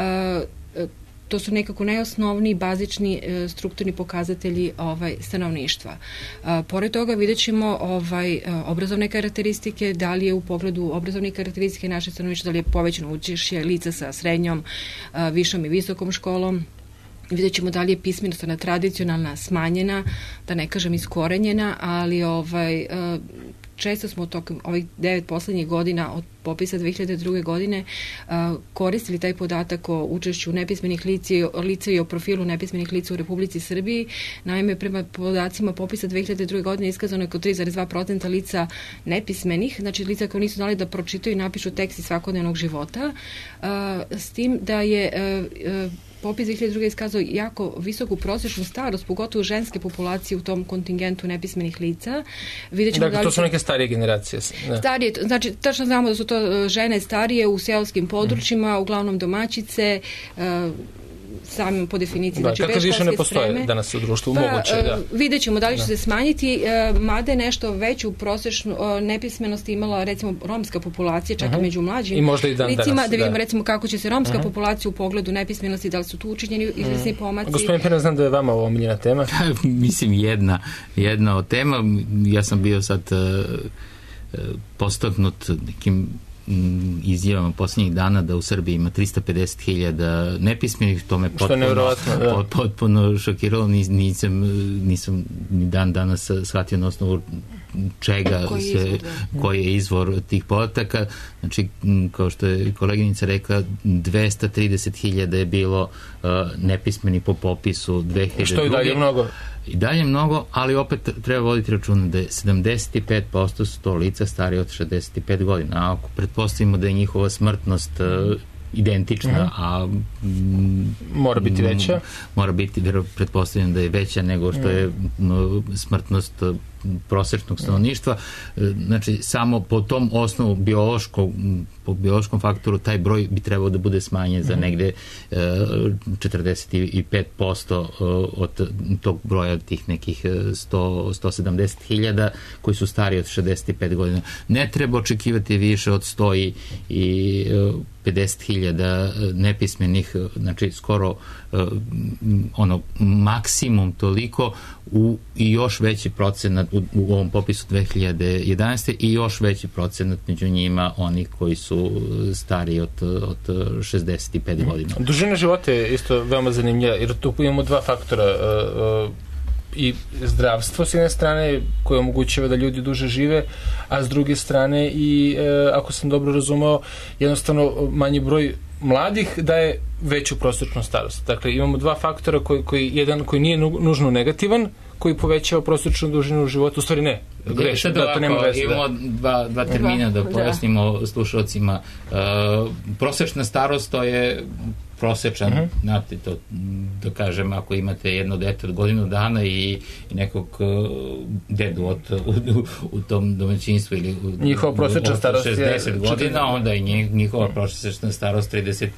uh, to su nekako najosnovniji, bazični e, strukturni pokazatelji ovaj, stanovništva. E, pored toga vidjet ćemo ovaj, e, obrazovne karakteristike, da li je u pogledu obrazovnih karakteristike naše stanovništva, da li je povećano učešće lica sa srednjom, e, višom i visokom školom. Vidjet ćemo da li je pismenost ona tradicionalna smanjena, da ne kažem iskorenjena, ali ovaj, e, često smo tokom ovih devet poslednjih godina od popisa dve hiljade druge. godine uh, koristili taj podatak o učešću nepismenih lica, lica i o profilu nepismenih lica u Republici Srbiji. Naime, prema podacima popisa dve hiljade druge. godine iskazano je oko tri zarez dva procenta lica nepismenih, znači lica koji nisu znali da pročitaju i napišu tekst iz svakodnevnog života, uh, s tim da je uh, uh, popis dve hiljade druge. iskazao jako visoku prosječnu starost, pogotovo ženske populacije u tom kontingentu nepismenih lica. Dakle, da li to su neke starije generacije. Da. Starije, znači, tačno znamo da su to žene starije u seoskim područjima, uglavnom domaćice, uh, samim po definiciji. Da, znači, kako više ne postoje spreme. Danas u društvu, pa, moguće. Da. Vidjet ćemo da li će da. se smanjiti, uh, mada je nešto veću prosječnu uh, nepismenost imala recimo romska populacija, čak i uh-huh. među mlađim I možda i dan licima, danas, da vidimo da. recimo kako će se romska uh-huh. populacija u pogledu nepismenosti, da li su tu učinjeni izvesni uh-huh. pomaci. Gospodin Pernar, znam da je vama ovo omiljena tema. Mislim, jedna, jedna od tema. Ja sam bio sad uh, uh, postaknut nekim izjavama posljednjih dana da u Srbiji ima trista pedeset hiljada nepismenih, to me potpuno, da. potpuno šokiralo, nisam, nisam ni dan danas shvatio na osnovu čega koji se, izvor, koji je izvor tih podataka. Znači, kao što je koleginica rekla, dvesta trideset hiljada je bilo uh, nepismeni po popisu dve hiljade druge. Što je dalje mnogo? I dalje mnogo, ali opet treba voditi računa da je sedamdeset pet posto su to lica starije od šezdeset pet godina. A ako pretpostavimo da je njihova smrtnost uh, identična, uh-huh. a m, mora biti veća. Mora biti, pretpostavljam da je veća nego što je m, smrtnost prosječnog stanovništva. Znači, samo po tom osnovu biološkom, po biološkom faktoru taj broj bi trebao da bude smanjen za negde četrdeset pet posto od tog broja tih nekih sto do sto sedamdeset hiljada koji su stariji od šezdeset pet godina. Ne treba očekivati više od sto pedeset hiljada nepismenih, znači skoro ono maksimum toliko u, i još veći procenat u, u ovom popisu dve hiljade jedanaeste. i još veći procenat među njima onih koji su stariji od, od šezdeset pet godina. Dužina života je isto veoma zanimljiva, jer tu imamo dva faktora, uh, uh, i zdravstvo s jedne strane koje omogućava da ljudi duže žive, a s druge strane i, uh, ako sam dobro razumeo, jednostavno manji broj mladih daje veću prosječnu starost. Dakle, imamo dva faktora koji, koji jedan koji nije nužno negativan, koji povećava prosječnu dužinu života, u stvari ne, grešno, da to nema veze. Imamo dva, dva termina da pojasnimo da. slušalcima. Uh, prosječna starost to je prosječan, uh-huh. znate, to, da kažem, ako imate jedno dete od godinu dana i, i nekog uh, dedu od, u, u, u tom domaćinstvu ili u, njihova prosječna starost šezdeset je godina, onda je njihova prosječna starost trideset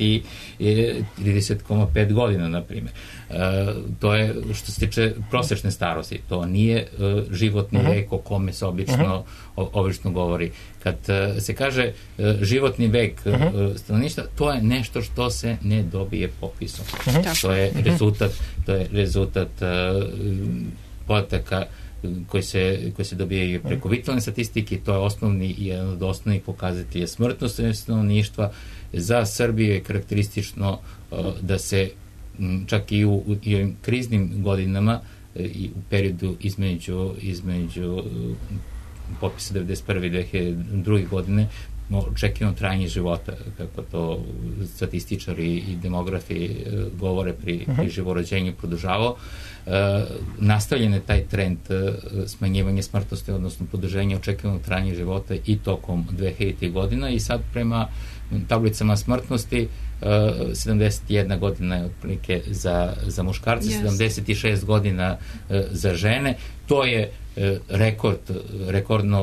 zarez pet godina, na primjer. Uh, to je što se tiče prosječne starosti. To nije uh, životni uh-huh. vek o kome se obično, uh-huh. o, obično govori. Kad uh, se kaže uh, životni vek uh-huh. uh, stanovništva, to je nešto što se ne dobije popisom. Uh-huh. To je rezultat, to je rezultat uh, podataka koji se, koji se dobije preko vitalne statistike. To je osnovni, jedan od osnovnih pokazatelja smrtnosti stanovništva. Za Srbiju je karakteristično uh, da se čak i u, u, i u kriznim godinama i u periodu između, između popisa devedeset prve i dve hiljade druge. godine očekivano trajanje života, kako to statističari i demografi govore pri, pri živorođenju produžavao. E, nastavljen je taj trend smanjivanja smrtnosti, odnosno produženja očekivanog trajanja života i tokom dve hiljaditih. godina i sad prema tablicama smrtnosti uh, sedamdeset jedna godina je otprilike za, za muškarce, yes. sedamdeset šest godina uh, za žene. To je rekord, rekordno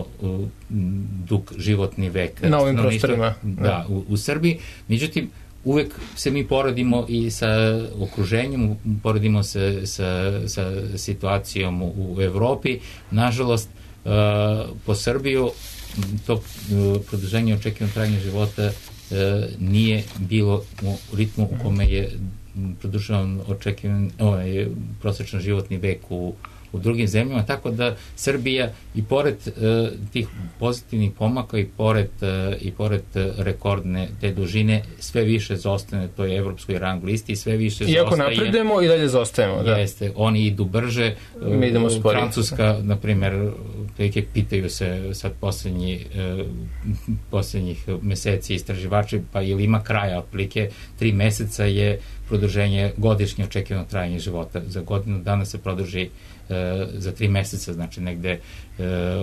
dug životni vek na ovim prostorima da, u, u Srbiji. Međutim, uvek se mi poredimo i sa okruženjem, poredimo se sa, sa situacijom u, u Evropi. Nažalost, uh, po Srbiju to uh, produženje očekivanog trajanja života uh, nije bilo u ritmu u kome je produžavan očekivan ovaj, prosječan životni vek u u drugim zemljama, tako da Srbija i pored uh, tih pozitivnih pomaka i pored, uh, i pored rekordne te dužine sve više zostane toj evropskoj rang listi i sve više Iako zostaje. Iako napredujemo i dalje zostajemo. Da. Jeste, oni idu brže. Mi idemo sporije. Francuska, na primjer, pitaju se sad poslednji, uh, poslednjih meseci istraživači, pa ili ima kraja, otprilike tri meseca je produženje godišnje očekivano trajanje života. Za godinu dana se produži za tri meseca, znači negde uh,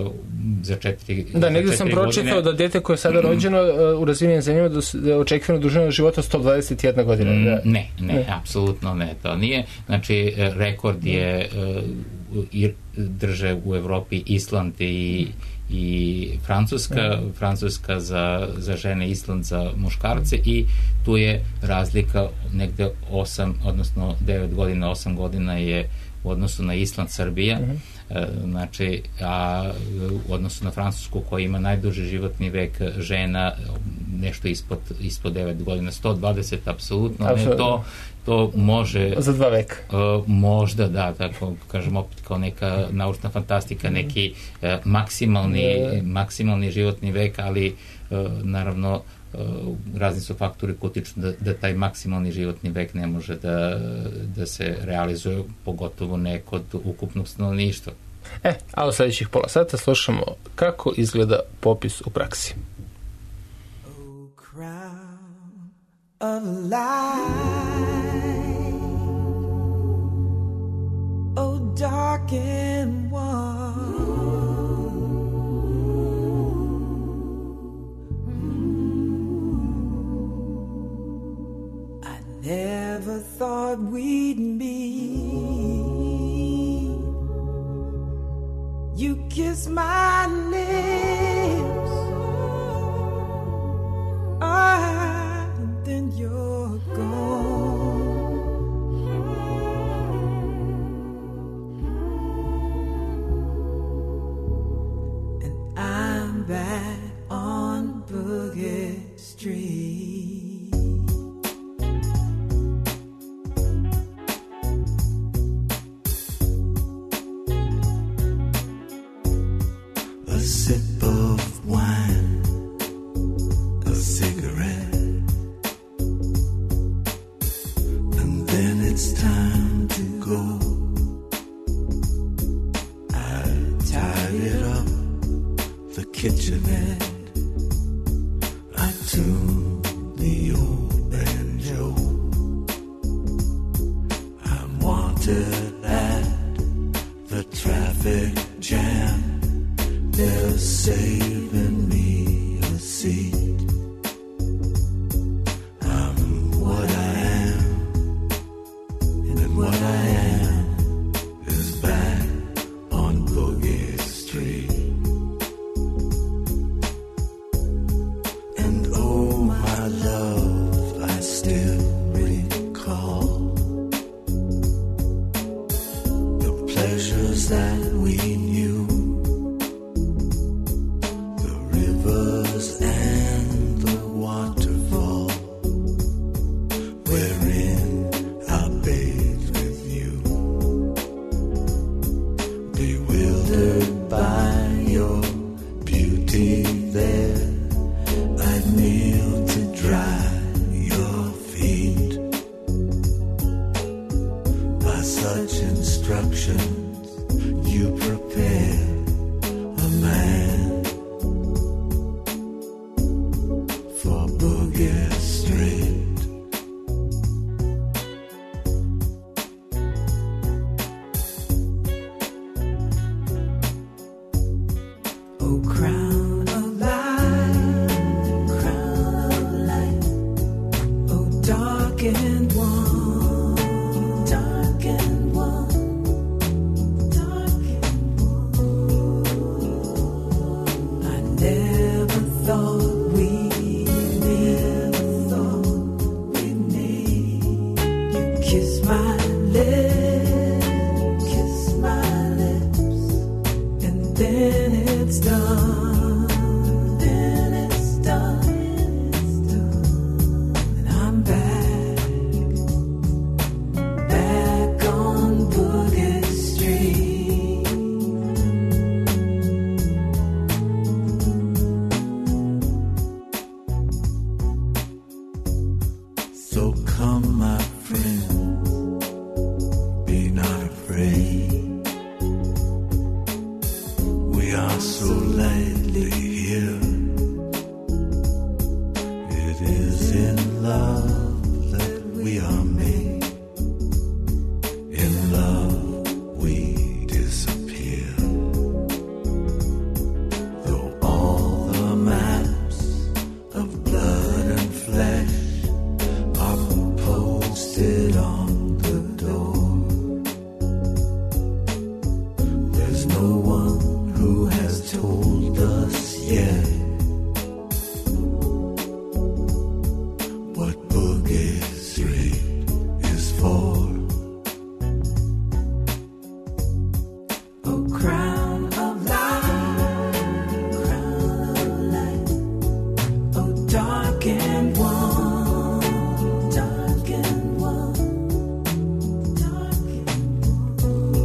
za četiri Da, negde sam pročitao godine. Da dete koje je sada rođeno uh, u razvijenim zemljama da je očekivano dužina života sto dvadeset jedna godina. Mm, da. Ne, ne, ne, apsolutno ne, to nije. Znači, rekord je uh, i drže u Evropi Island i i Francuska, mm. Francuska za, za žene, Island za muškarce i tu je razlika negde osam, odnosno devet godina, osam godina je u odnosu na Island, Srbija, mm-hmm. e, znači, a u odnosu na Francusku koja ima najduži životni vek žena, nešto ispod, ispod devet godina, sto dvadeset apsolutno, ne, to, to može... Za dva veka. E, možda, da, tako kažem opet kao neka naučna fantastika, mm-hmm. neki e, maksimalni, yeah. maksimalni životni vek, ali e, naravno razni su faktori koji utiču da, da taj maksimalni životni vek ne može da, da se realizuje, pogotovo ne kod ukupnog stanovništva. E, a u sledećih pola sata slušamo kako izgleda popis u praksi. Oh, crown of light, oh, dark and warm, never thought we'd meet. You kiss my lips, ah, and then you're gone. And I'm back on Boogie Street. Sip of wine, a cigarette, and then it's time to go. I tied up the kitchenette, I tuned the old banjo. I'm wanted at the traffic jam. They're saving me a seat. I'm what I am, and what I am is back on Boogie Street. And oh my love, I still recall the pleasures that we knew. And the waterfall wherein I bathed with you, bewildered by your beauty there, I'd kneel to dry your feet. By such instructions you prepare a man for Boogie Street. Oh, crown of light, crown of light, oh, dark and warm, dark and warm, dark and warm. It is in love that we are made. In love we disappear. Though all the maps of blood and flesh are posted on the door, there's no one who has told us yet what Boogie Street is for. A crown of light, crown of light, oh dark and one, dark and one, dark and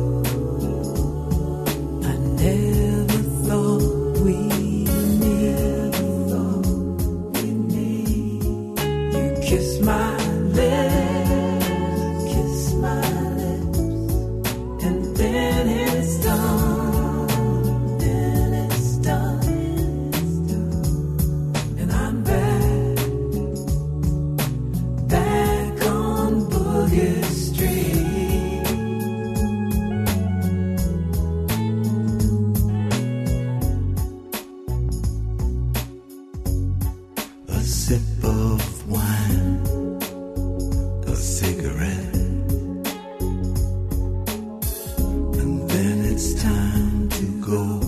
one. I never thought we never thought we need. You kiss my lips, kiss my lips, and then it's done, then it's done, and I'm back, back on Boogie Street. A sip of wine, a cigarette, and then it's time to go.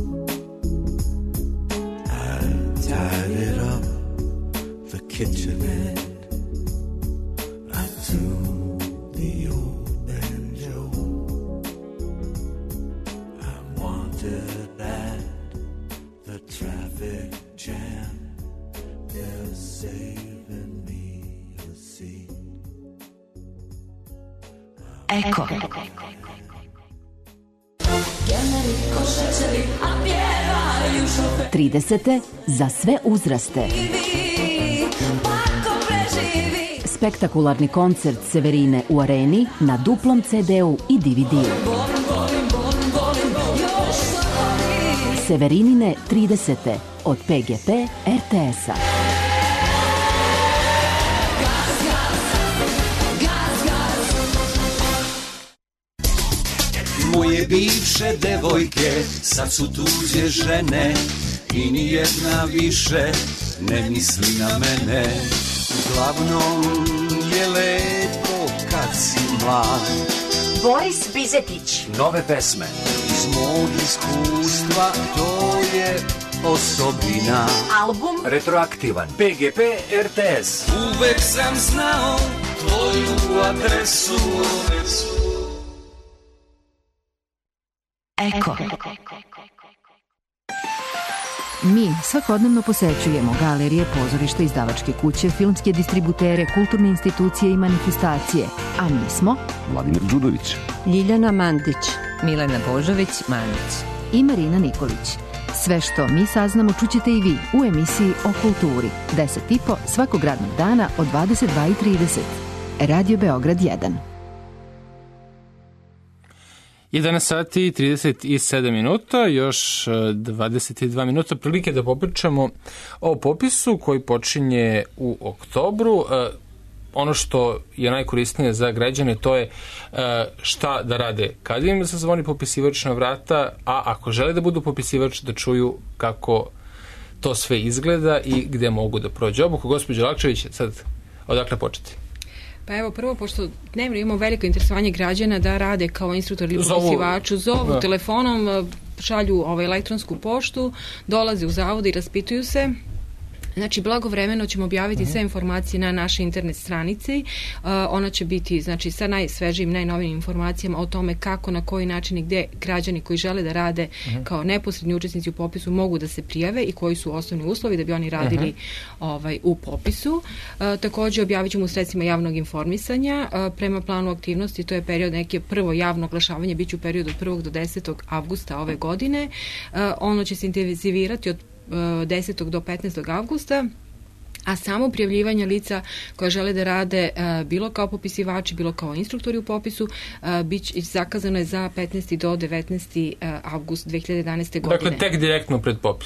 I tied it up, the kitchenette. I tuned the old banjo. I wanted at the traffic jam. They're saving me a seat. Eko. tridesete za sve uzraste. Spektakularni koncert Severine u Areni na duplom ce de-u i de ve de-u. Severinine tridesete od pe ge pe er te es-a. Moje bivše devojke sad su tuđe žene i ni jedna više ne misli na mene. Uglavnom je lepo kad si mlad. Boris Bizetić. Nove pesme iz mog iskustva, to je osobina. Album Retroaktivan. pe ge pe er te es. Uvek sam znao tvoju adresu. Eko. Mi svakodnevno posećujemo galerije, pozorišta, izdavačke kuće, filmske distributere, kulturne institucije i manifestacije. A mi smo Vladimir Đudović, Ljiljana Mandić, Milena Božović-Mandić i Marina Nikolić. Sve što mi saznamo čućete i vi u emisiji o kulturi. deset i po svakog radnog dana od dvadeset dva i trideset. Radio Beograd jedan. jedanaest sati i trideset sedam minuta, još dvadeset dva minuta prilike da popričamo o popisu koji počinje u oktobru. Ono što je najkorisnije za građane to je šta da rade kad im se zvoni popisivač na vrata, a ako žele da budu popisivač da čuju kako to sve izgleda i gde mogu da prođe obuku. Gospođo Lakčević, sad odakle početi? Pa evo, prvo, pošto dnevno imamo veliko interesovanje građana da rade kao instruktor ili popisivaču, zovu da. telefonom, šalju ovaj elektronsku poštu, dolaze u zavod i raspituju se. Znači, blagovremeno ćemo objaviti uh-huh. sve informacije na našoj internet stranici. Uh, ona će biti, znači, sa najsvežijim, najnovijim informacijama o tome kako, na koji način i gde građani koji žele da rade uh-huh. kao neposredni učesnici u popisu mogu da se prijave i koji su osnovni uslovi da bi oni radili uh-huh. ovaj, u popisu. Uh, takođe, objavit ćemo u sredstvima javnog informisanja. Uh, prema planu aktivnosti, to je period neke prvo javno oglašavanje, bit će u periodu od prvog do desetog avgusta ove godine. Uh, ono će se intenzivirati od desetog do petnaestog avgusta, a samo prijavljivanje lica koja žele da rade uh, bilo kao popisivači, bilo kao instruktori u popisu, uh, bić zakazano je za petnaesti do devetnaesti avgust dve hiljade jedanaeste godine. Dakle, tek direktno pred popis.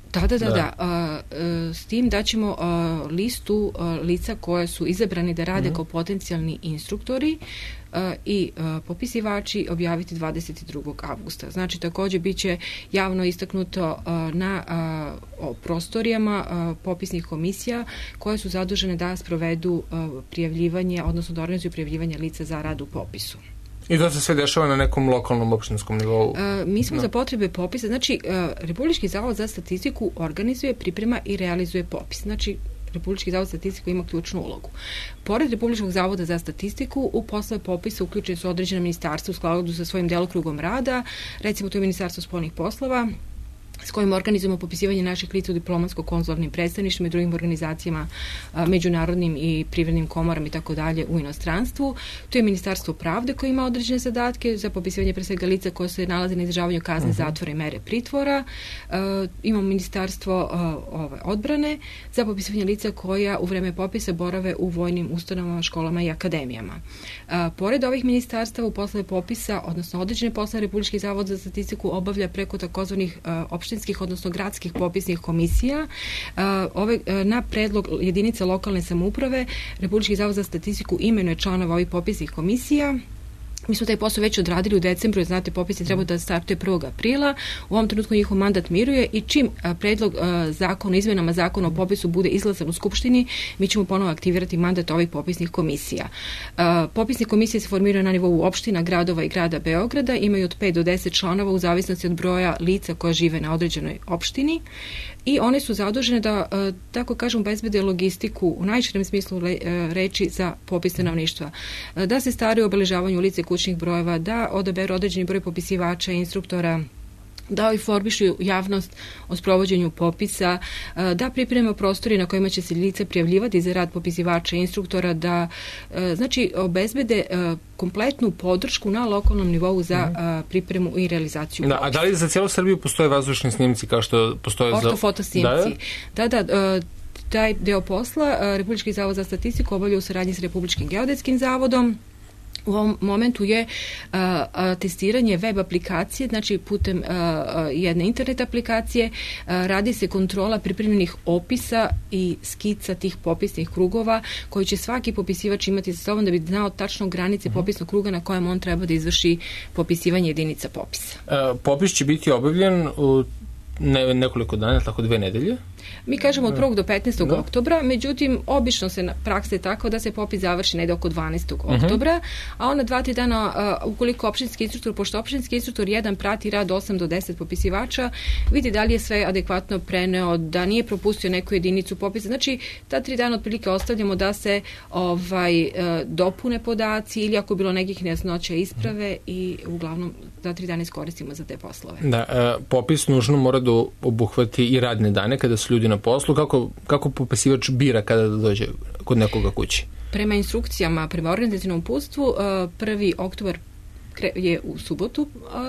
Da, da, da, da. da. A, a, s tim da ćemo a, listu a, lica koje su izabrani da rade mm-hmm. kao potencijalni instruktori a, i a, popisivači objaviti dvadeset drugog avgusta. Znači, također bit će javno istaknuto a, na a, o prostorijama a, popisnih komisija koje su zadužene da sprovedu a, prijavljivanje, odnosno da organizuju prijavljivanje lica za rad u popisu. I to se sve dešava na nekom lokalnom opštinskom nivou? Uh, mi smo no. za potrebe popisa, znači uh, Republički zavod za statistiku organizuje, priprema i realizuje popis. Znači, Republički zavod za statistiku ima ključnu ulogu. Pored Republičkog zavoda za statistiku, u poslove popisa uključene su određena ministarstva u skladu sa svojim delokrugom rada, recimo to je Ministarstvo spoljnih poslova, s kojim organizujemo popisivanje naših lica u diplomatsko-konzularnim predstavništvima i drugim organizacijama, a, međunarodnim i privrednim komorama i tako dalje u inostranstvu. Tu je Ministarstvo pravde koje ima određene zadatke za popisivanje pre svega lica koje se nalaze na izdržavanju kazne uh-huh. zatvora i mere pritvora. A, imamo Ministarstvo a, ove, odbrane za popisivanje lica koja u vreme popisa borave u vojnim ustanovama, školama i akademijama. A, pored ovih ministarstava u poslove popisa, odnosno određene poslove Republički zavod za statistiku obavlja preko takozvanih opštinskih, odnosno gradskih popisnih komisija. Ove, na predlog jedinice lokalne samouprave Republički zavod za statistiku imenuje članova ovih popisnih komisija. Mi smo taj posao već odradili u decembru, jer znate, popis je trebao da startuje prvog aprila. U ovom trenutku njihov mandat miruje i čim predlog zakona, izmenama zakona o popisu bude izglasan u Skupštini, mi ćemo ponovo aktivirati mandat ovih popisnih komisija. Popisne komisije se formiraju na nivou opština, gradova i grada Beograda, imaju od pet do deset članova u zavisnosti od broja lica koja žive na određenoj opštini i one su zadužene da, tako kažem, obezbede logistiku u najširem smislu reči za popis stanovništva. Da se staraju o obeležavanju lica kućnih brojeva, da odaberu određeni broj popisivača i instruktora, da informišu javnost o sprovođenju popisa, da pripremimo prostori na kojima će se lica prijavljivati za rad popisivača i instruktora, da znači obezbede kompletnu podršku na lokalnom nivou za mm-hmm. pripremu i realizaciju da, popisa. A da li za cijelu Srbiju postoje vazdušni snimci kao što postoje za... Ortofoto snimci. Da, da. da taj deo posla Republički zavod za statistiku obavlja u saradnji s Republičkim geodetskim zavodom. U ovom momentu je a, a, testiranje web aplikacije, znači putem a, a, jedne internet aplikacije, a, radi se kontrola pripremljenih opisa i skica tih popisnih krugova koji će svaki popisivač imati sa sobom da bi znao tačno granice popisnog kruga na kojem on treba da izvrši popisivanje jedinica popisa. A, popis će biti obavljen u ne, nekoliko dana, tako dve nedelje? Mi kažemo od prvog do petnaestog da. oktobra, međutim, obično se praksa je tako da se popis završi negde oko dvanaestog Uh-huh. oktobra, a onda dva, tri dana, uh, ukoliko opštinski instruktor, pošto opštinski instruktor jedan prati rad osam do deset popisivača, vidi da li je sve adekvatno preneo, da nije propustio neku jedinicu popisa. Znači, ta tri dana otprilike ostavljamo da se ovaj, uh, dopune podaci ili ako je bilo nekih nejasnoća isprave i uglavnom da tri dana iskoristimo za te poslove. Da, uh, popis nužno mora da obuhvati i radne dane kada su ljudi na poslu. Kako, kako popisivač bira kada da dođe kod nekoga kući? Prema instrukcijama, prema organizacijnom uputstvu, prvi oktobar je u subotu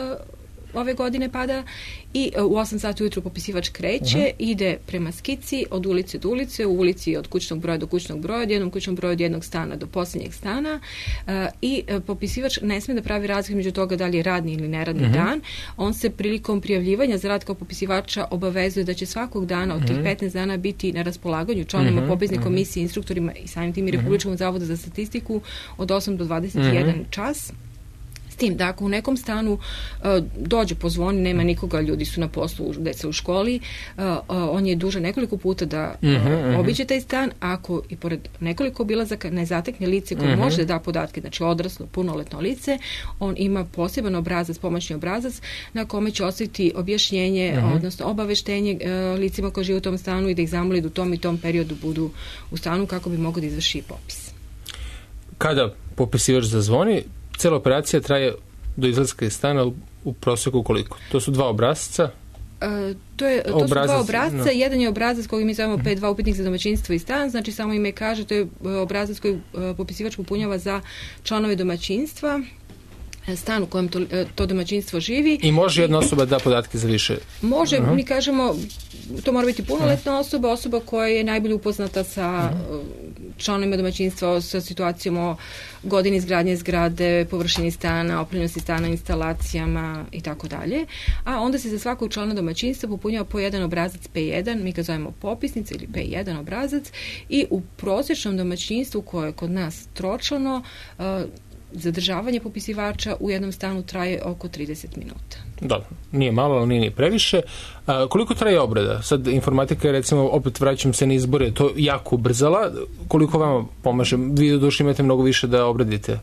ove godine pada i u osam sati ujutru popisivač kreće, uh-huh. ide prema skici od ulice do ulice, u ulici od kućnog broja do kućnog broja, od jednog kućnog broja od jednog stana do posljednjeg stana uh, i uh, popisivač ne sme da pravi razliku među toga da li je radni ili neradni uh-huh. dan. On se prilikom prijavljivanja za rad kao popisivača obavezuje da će svakog dana od tih petnaest dana biti na raspolaganju članovima uh-huh. popisne komisije, instruktorima i samim tim i Republičkom uh-huh. zavodu za statistiku od osam do dvadeset jedan uh-huh. čas. S tim da ako u nekom stanu uh, dođe, pozvoni, nema nikoga, ljudi su na poslu, deca u školi, uh, uh, on je dužan nekoliko puta da uh, uh-huh, uh-huh. obiđe taj stan, ako i pored nekoliko obilazaka ne zatekne lice koje uh-huh. može da da podatke, znači odraslo, punoletno lice, on ima poseban obrazac, pomoćni obrazac na kome će ostaviti objašnjenje, uh-huh. odnosno obaveštenje uh, licima koji žive u tom stanu i da ih zamoli da u tom i tom periodu budu u stanu kako bi mogao da izvrši popis. Kada popisivač zazvoni, cela operacija traje do izlaska iz stana u, u prosjeku koliko? To su dva obrazca? Uh, to je, to obrazac, su dva obrazca. No. Jedan je obrazac koji mi zovemo P dva upitnik za domaćinstvo i stan, znači samo ime kaže, to je obrazac koji uh, popisivač popunjava za članove domaćinstva, stan u kojem to, to domaćinstvo živi. I može jedna osoba da podatke za više? Može, uh-huh. mi kažemo, to mora biti punoletna osoba, osoba koja je najbolje upoznata sa uh-huh. članovima domaćinstva sa situacijom o godini izgradnje zgrade, površini stana, opremljenosti stana, instalacijama i tako dalje. A onda se za svakog člana domaćinstva popunjava po jedan obrazac P jedan, mi ga zovemo popisnica ili P jedan obrazac, i u prosječnom domaćinstvu koje je kod nas tročlano, zadržavanje popisivača u jednom stanu traje oko trideset minuta. Dobro, nije malo, ali nije ni previše. A, koliko traje obrada? Sad informatika je, recimo, opet vraćam se na izbore, to jako ubrzala. Koliko vama pomaže? Vi do duše imate mnogo više da obradite.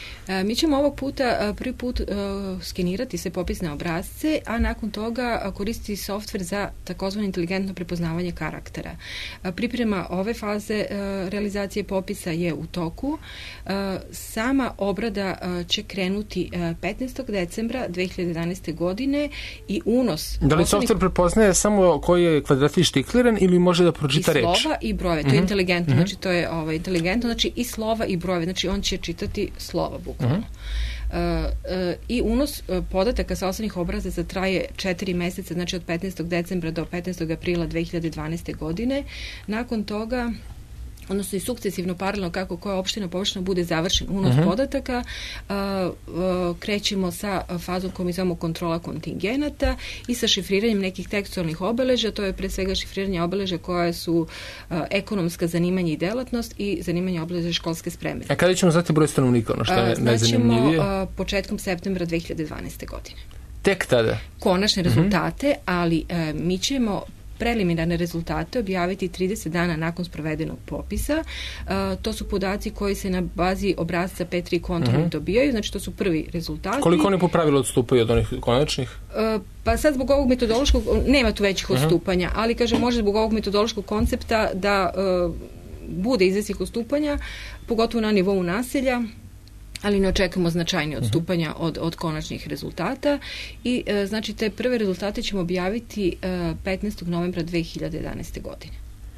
Mi ćemo ovog puta prvi put uh, skenirati sve popisne obrazce, a nakon toga koristiti softver za takozvano inteligentno prepoznavanje karaktera. Priprema ove faze uh, realizacije popisa je u toku. Uh, sama obrada uh, će krenuti uh, petnaestog decembra dve hiljade jedanaeste. godine i unos... Da li softver prepoznaje samo koji je kvadratić štikliran ili može da pročita reč? I slova i brojeve, to je mm-hmm. inteligentno, mm-hmm. znači to je ovaj, inteligentno, znači i slova i brojeve, znači on će čitati slova bukvalno. Uh-huh. Uh, uh, i unos uh, podataka sa osnovnih obrazaca traje četiri meseca, znači od petnaestog decembra do petnaestog aprila dve hiljade dvanaeste. godine. Nakon toga, odnosno i sukcesivno, paralelno kako koja opština površina bude završen unos uh-huh. podataka, uh, uh, krećemo sa fazom koju mi zovemo kontrola kontingenata i sa šifriranjem nekih tekstualnih obeležja. To je pre svega šifriranje obeležja koje su uh, ekonomska zanimanja i delatnost i zanimanja obeležja školske spreme. A kada ćemo znati broj stanovnika, ono što je uh, najzanimljivije? Znaćemo uh, početkom septembra dve hiljade dvanaeste. godine. Tek tada? Konačne rezultate, uh-huh. ali uh, mi ćemo preliminarne rezultate objaviti trideset dana nakon sprovedenog popisa. Uh, to su podaci koji se na bazi obrazca P tri kontrolni uh-huh. dobijaju, znači to su prvi rezultati. Koliko oni po pravilu odstupaju od onih konačnih? Uh, pa sad zbog ovog metodološkog, nema tu većih uh-huh. odstupanja, ali kaže može zbog ovog metodološkog koncepta da uh, bude izvesnih odstupanja, pogotovo na nivou naselja, ali ne očekujemo značajnije odstupanja od, od konačnih rezultata i e, znači te prve rezultate ćemo objaviti e, petnaestog novembra dve hiljade jedanaeste. godine.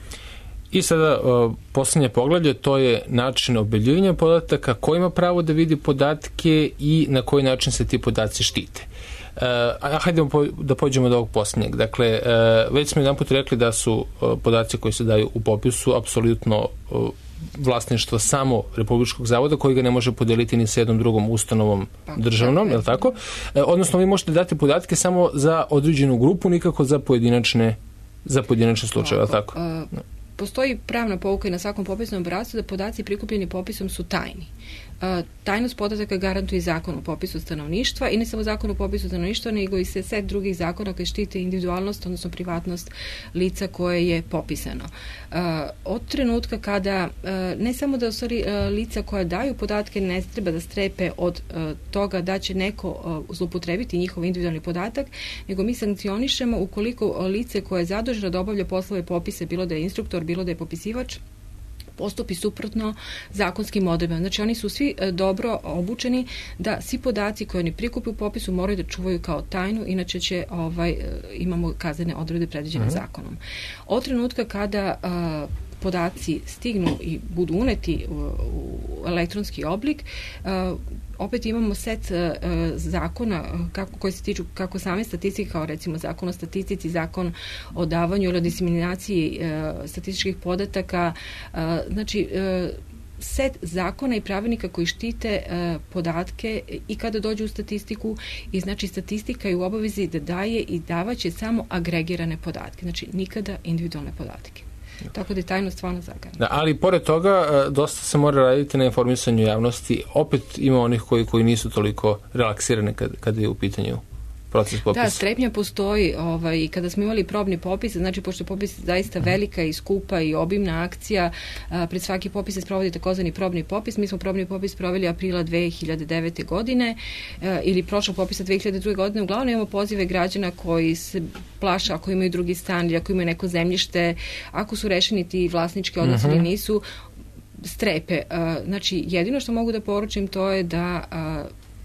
I sada uh, posljednje poglavlje, to je način objavljivanja podataka, ko ima pravo da vidi podatke i na koji način se ti podaci štite. Uh, a hajde da pođemo do ovog posljednjeg. Dakle, uh, već smo jedan put rekli da su uh, podaci koji se daju u popisu apsolutno uh, vlasništvo samo Republičkog zavoda, koji ga ne može podeliti ni sa jednom drugom ustanovom državnom, je li tako? E, odnosno, vi možete dati podatke samo za određenu grupu, nikako za pojedinačne, za pojedinačne slučaje, je li tako? Uh, postoji pravna pouka i na svakom popisnom obrascu da podaci prikupljeni popisom su tajni. Uh, tajnost podataka garantuje zakon o popisu stanovništva i ne samo zakon o popisu stanovništva, nego i se set drugih zakona koji štite individualnost, odnosno privatnost lica koje je popisano. Uh, od trenutka kada uh, ne samo da ostvari uh, lica koja daju podatke ne treba da strepe od uh, toga da će neko uh, zloupotrebiti njihov individualni podatak, nego mi sankcionišemo ukoliko uh, lice koje je zaduženo da obavlja poslove popise, bilo da je instruktor, bilo da je popisivač, postupi suprotno zakonskim odredbama. Znači oni su svi e, dobro obučeni da svi podaci koje oni prikupe u popisu moraju da čuvaju kao tajnu, inače će ovaj, e, imamo kaznene odredbe predviđene uh-huh. zakonom. Od trenutka kada a, podaci stignu i budu uneti u, u elektronski oblik, a, opet imamo set uh, zakona kako, koji se tiču kako same statistike, kao recimo zakon o statistici, zakon o davanju ili o diseminaciji uh, statističkih podataka, uh, znači uh, set zakona i pravilnika koji štite uh, podatke i kada dođu u statistiku i znači statistika je u obavezi da daje i davaće samo agregirane podatke, znači nikada individualne podatke. Tako da je tajnost stvarno zagarana. Da, ali pored toga dosta se mora raditi na informisanju javnosti. Opet ima onih koji, koji nisu toliko relaksirani kad, kad je u pitanju proces popisa. Da, strepnja postoji ovaj, i kada smo imali probni popis, znači pošto je popis zaista velika i skupa i obimna akcija, a, pred svaki popis se sprovodi takozvani probni popis. Mi smo probni popis proveli aprila dve hiljade devete. godine a, ili prošlog popisa dve hiljade druge. godine. Uglavnom imamo pozive građana koji se plaše ako imaju drugi stan ili ako imaju neko zemljište, ako su rešeni ti vlasnički odnosi ili uh-huh. nisu, strepe. A, znači jedino što mogu da poručim to je da a,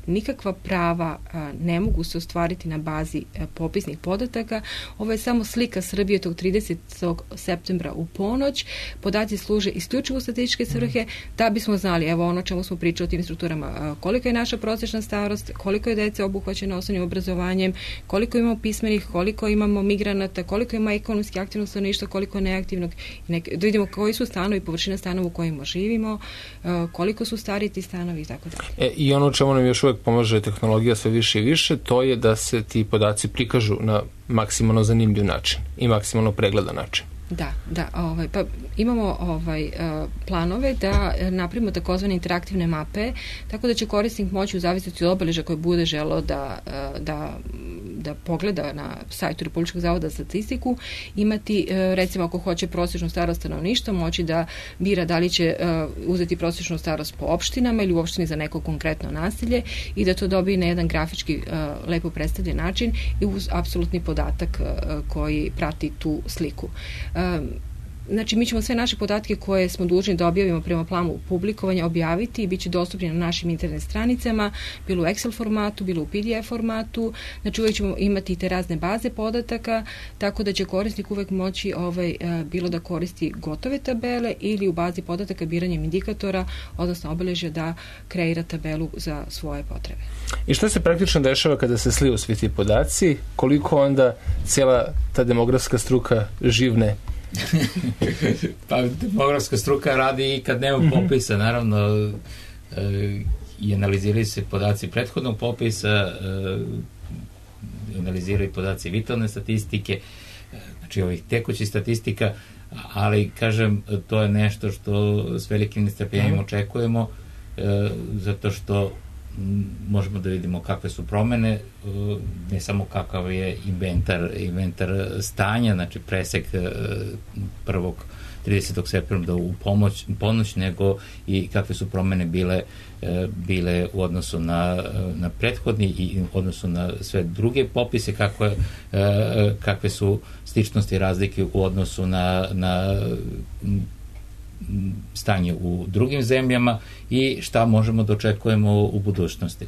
nikakva prava ne mogu se ostvariti na bazi popisnih podataka. Ovo je samo slika Srbije tog tridesetog septembra u ponoć. Podaci služe isključivo u statističke svrhe da bismo znali, evo ono čemu smo pričali o tim strukturama, koliko je naša prosječna starost, koliko je dece obuhvaćeno osnovnim obrazovanjem, koliko imamo pismenih, koliko imamo migranata, koliko ima ekonomski aktivnog stanovništva, koliko neaktivnog, da vidimo koji su stanovi, površina stanova u kojima živimo, koliko su stari ti stanovi i tako dalje. E, I ono čemu nam još uvek pomaže tehnologija sve više i više, to je da se ti podaci prikažu na maksimalno zanimljiv način i maksimalno pregledan način. Da, da, ovaj, pa imamo ovaj, planove da napravimo takozvane interaktivne mape, tako da će korisnik moći u zavisnosti od obeležja koje bude želeo da, da, da pogleda na sajtu Republičkog zavoda za statistiku, imati, recimo ako hoće prosječnu starost stanovništva, moći da bira da li će uzeti prosječnu starost po opštinama ili u opštini za neko konkretno naselje i da to dobije na jedan grafički lepo predstavljen način i uz apsolutni podatak koji prati tu sliku. Znači, mi ćemo sve naše podatke koje smo dužni da objavimo prema planu publikovanja objaviti i bit će dostupni na našim internet stranicama, bilo u Excel formatu, bilo u P D F formatu. Znači, uvijek ćemo imati te razne baze podataka, tako da će korisnik uvek moći ovaj, bilo da koristi gotove tabele ili u bazi podataka biranjem indikatora, odnosno obeležja da kreira tabelu za svoje potrebe. I što se praktično dešava kada se sliju svi ti podaci? Koliko onda cijela ta demografska struka živne? Pa demografska struka radi i kad nema popisa, naravno e, i analiziraju se podaci prethodnog popisa, e, analiziraju podaci vitalne statistike, znači ovih tekućih statistika, ali kažem, to je nešto što s velikim nestrpljenjem očekujemo, e, zato što možemo da vidimo kakve su promene, ne samo kakav je inventar, inventar stanja, znači presek prvog tridesetog septembra u pomoć, ponoć, nego i kakve su promene bile, bile u odnosu na, na prethodni i u odnosu na sve druge popise, kakve, kakve su sličnosti i razlike u odnosu na, na stanje u drugim zemljama i šta možemo da očekujemo u budućnosti.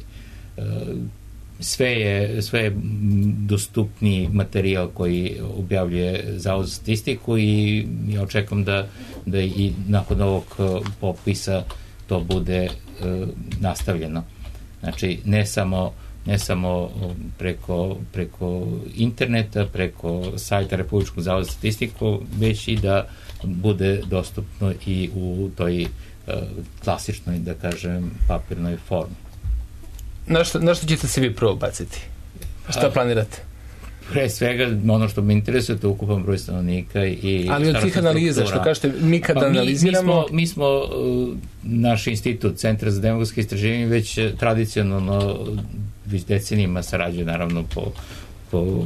Sve je, sve je dostupni materijal koji objavljuje Zavod za statistiku i ja očekujem da, da i nakon ovog popisa to bude nastavljeno. Znači, ne samo ne samo preko, preko interneta, preko sajta Republičkog zavoda za statistiku, već i da bude dostupno i u toj uh, klasičnoj, da kažem, papirnoj formi. Na što, na što ćete se vi prvo baciti? Šta A, planirate? Pre svega, ono što me interesuje, to je ukupan broj stanovnika i... Ali od tih analiza, što kažete, mi kad pa analiziramo... Mi, mi smo, mi smo uh, naš institut, Centar za demografske istraživanje, već tradicionalno, već decenijima sarađuje, naravno, po, po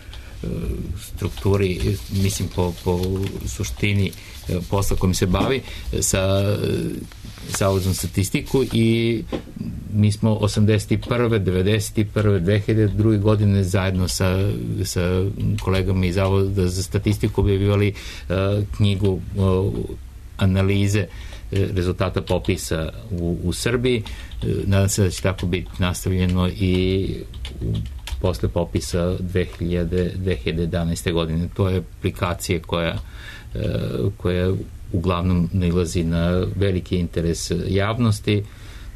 strukturi, mislim po, po suštini posla kojim se bavi sa Zavodom za statistiku i mi smo osamdeset prve, devedeset prve, dve hiljade druge godine zajedno sa, sa kolegama iz Zavoda za statistiku objavljivali uh, knjigu uh, analize rezultata popisa u, u Srbiji. Nadam se da će tako biti nastavljeno i u posle popisa dve hiljade jedanaeste. godine. To je aplikacija koja, koja uglavnom nailazi na veliki interes javnosti.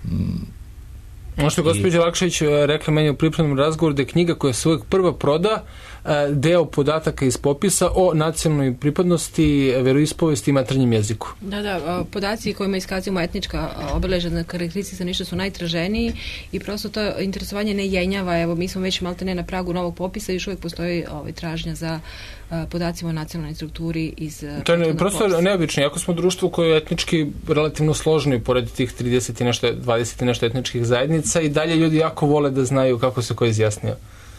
Ono što je gospođa Lakšić rekla meni u pripremnom razgovoru da je knjiga koja se uvek prva proda deo podataka iz popisa o nacionalnoj pripadnosti, veroispovesti i maternjem jeziku. Da, da, podaci kojima iskazujemo etnička obeležja na karakteristici stanovništva su najtraženiji i prosto to interesovanje ne jenjava. Evo, mi smo već malte ne na pragu novog popisa i još uvijek postoji ovaj, tražnja za podacima o nacionalnoj strukturi iz... To je prosto popisa. Neobično. Jako smo društvo koje je etnički relativno složno i pored tih trideset i nešto, dvadeset i nešto etničkih zajednica i dalje ljudi jako vole da znaju kako se ko izjasnio.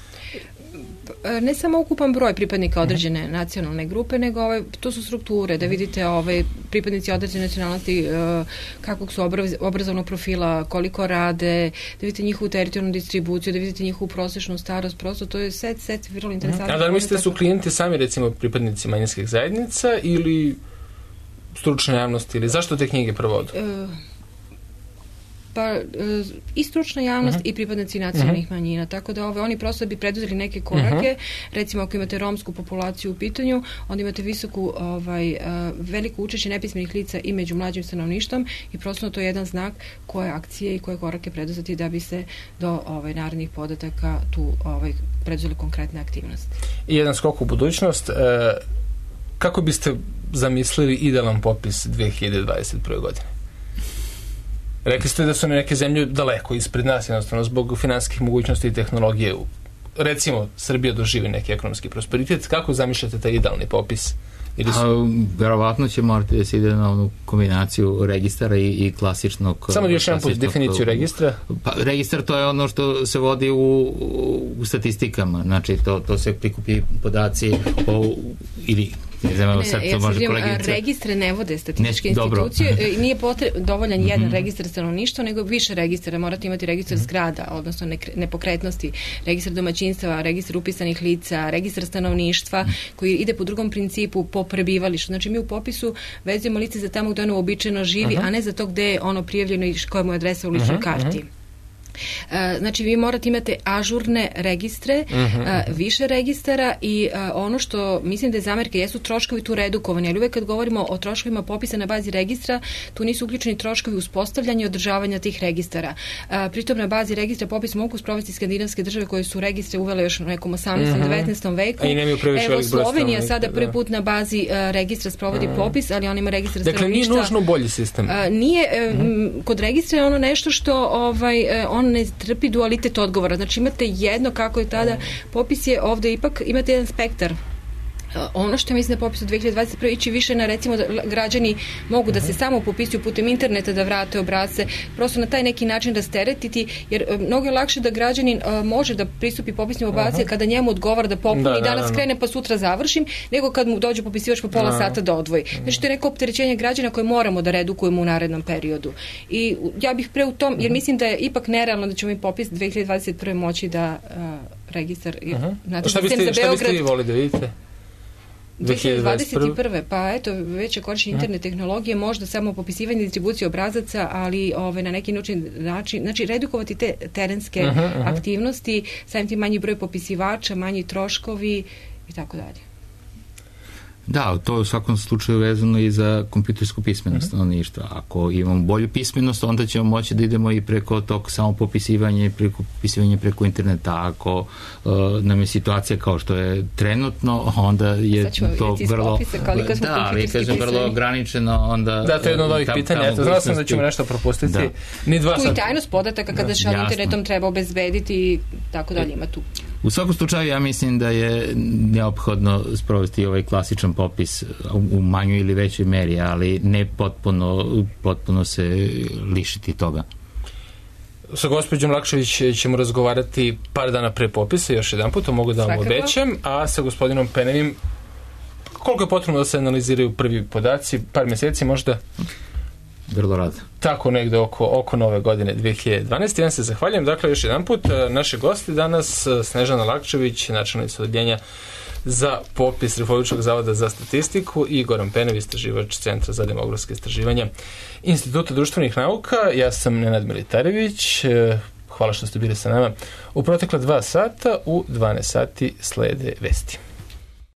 Ne samo ukupan broj pripadnika određene nacionalne grupe, nego ovaj, to su strukture, da vidite ovaj, pripadnici određene nacionalnosti kakvog su obrazovnog profila, koliko rade, da vidite njihovu teritorijalnu distribuciju, da vidite njihovu prosječnu starost, prosto to je set, set vrlo interesantno. A da li mislite da su klijenti sami recimo pripadnici manjinskih zajednica ili stručne javnosti ili zašto te knjige prvo odu? Pa i stručna javnost uh-huh. i pripadnici nacionalnih uh-huh. manjina, tako da ove, oni prosto bi preduzeli neke korake, uh-huh. recimo ako imate romsku populaciju u pitanju, onda imate visoku, ovaj, veliko učešće nepismenih lica i među mlađim stanovništvom i prosto to je jedan znak koje akcije i koje korake preduzeti da bi se do ovaj, narednih podataka tu ovaj, preduzeli konkretne aktivnosti. I jedan skok u budućnost, e, kako biste zamislili idealan popis dve hiljade dvadeset prve. godine? Rekli ste da su neke zemlje daleko ispred nas, jednostavno zbog finansijskih mogućnosti i tehnologije. Recimo, Srbija doživi neki ekonomski prosperitet. Kako zamišljate taj idealni popis? Ili su... A, verovatno će morati da se ide na onu kombinaciju registara i, i klasičnog... Samo još jedan put definiciju registra. Pa, registar to je ono što se vodi u, u statistikama. Znači, to, to se prikupi podaci o, ili... Ne znam, sad ne, to ja može vidim, koleginica. Registre ne vode statističke ne, institucije. Dobro. Nije potre, dovoljan jedan mm-hmm. registar stanovništva, nego više registara. Morate imati registar mm-hmm. zgrada, odnosno nepokretnosti, registar domaćinstava, registar upisanih lica, registar stanovništva, mm-hmm. koji ide po drugom principu, po prebivalištu. Znači, mi u popisu vezujemo lice za tamo gde ono uobičajeno živi, mm-hmm. a ne za to gde je ono prijavljeno i koja mu je adresa u ličnoj mm-hmm. karti. Znači vi morate imati ažurne registre, uh-huh. više registara i ono što mislim da je zamerka jesu troškovi tu redukovani, ali uvek kad govorimo o troškovima popisa na bazi registra, tu nisu uključeni troškovi uspostavljanja i održavanja tih registara. Pritom na bazi registra popis mogu sprovesti skandinavske države koje su registre uvele još u nekom osamnaestom devetnaestom veku. Evo Slovenija sada prvi put na bazi registra sprovodi uh-huh. popis, ali on ima registar stanovništva. Dakle, nije nužno bolji sistem. Nije, uh-huh. kod registra je ono nešto što ovaj, on ne trpi dualitet odgovora. Znači imate jedno kako je tada popis je ovde ipak imate jedan spektar. Ono što mislim da popis u dve hiljade dvadeset prve. ići više na recimo da građani mogu da se samo popisuju putem interneta, da vrate obrasce, prosto na taj neki način rasteretiti, jer mnogo je lakše da građanin uh, može da pristupi popisnim obrascima kada njemu odgovara da popuni da, i danas da, da, krene pa sutra završim, nego kad mu dođe popisivač po pola da. sata da odvoji. Znači to je neko opterećenje građana koje moramo da redukujemo u narednom periodu. I ja bih pre u tom, jer mislim da je ipak nerealno da ćemo mi popis dve hiljade dvadeset prve. moći da uh, registar... Uh-huh. Znači, šta biste, šta biste vi voli da vidite? dve hiljade dvadeset prve. Pa eto, već je korišćenje internet tehnologije, možda samo popisivanje distribucije obrazaca, ali ove, na neki način, način, znači redukovati te terenske uh-huh, uh-huh. aktivnosti, samim tim manji broj popisivača, manji troškovi i tako dalje. Da, to je u svakom slučaju vezano i za kompjutersku pismenost uh-huh. stanovništva. Ako imamo bolju pismenost, onda ćemo moći da idemo i preko tog samo popisivanja i preko popisivanja preko interneta. Ako uh, nam je situacija kao što je trenutno, onda je to vrlo... Popisa, da, ali kažem vrlo ograničeno, onda... Da, to je jedno od ovih pitanja. Eto, znao sam da ćemo nešto propustiti. Da. Ni dva tu i tajnost podataka kada šal internetom treba obezbediti i tako dalje ima tu. U svakom slučaju ja mislim da je neophodno sprovesti ovaj klasičan popis u manjoj ili većoj meri, ali ne potpuno, potpuno se lišiti toga. Sa gospođom Lakšević ćemo razgovarati par dana pre popisa, još jedan put, to mogu da vam obećam, a sa gospodinom Penevim koliko je potrebno da se analiziraju prvi podaci, par mjeseci možda? Vrlo rado. Tako negde oko, oko nove godine dve hiljade dvanaeste. Ja se zahvaljujem. Dakle, još jedan put, naše gosti danas, Snežana Lakčević, načelnica odeljenja za popis Republičkog zavoda za statistiku i Goran Penev, istraživač Centra za demografske istraživanja Instituta društvenih nauka. Ja sam Nenad Militarević. Hvala što ste bili sa nama. U protekla dva sata, u dvanaest sati slede vesti.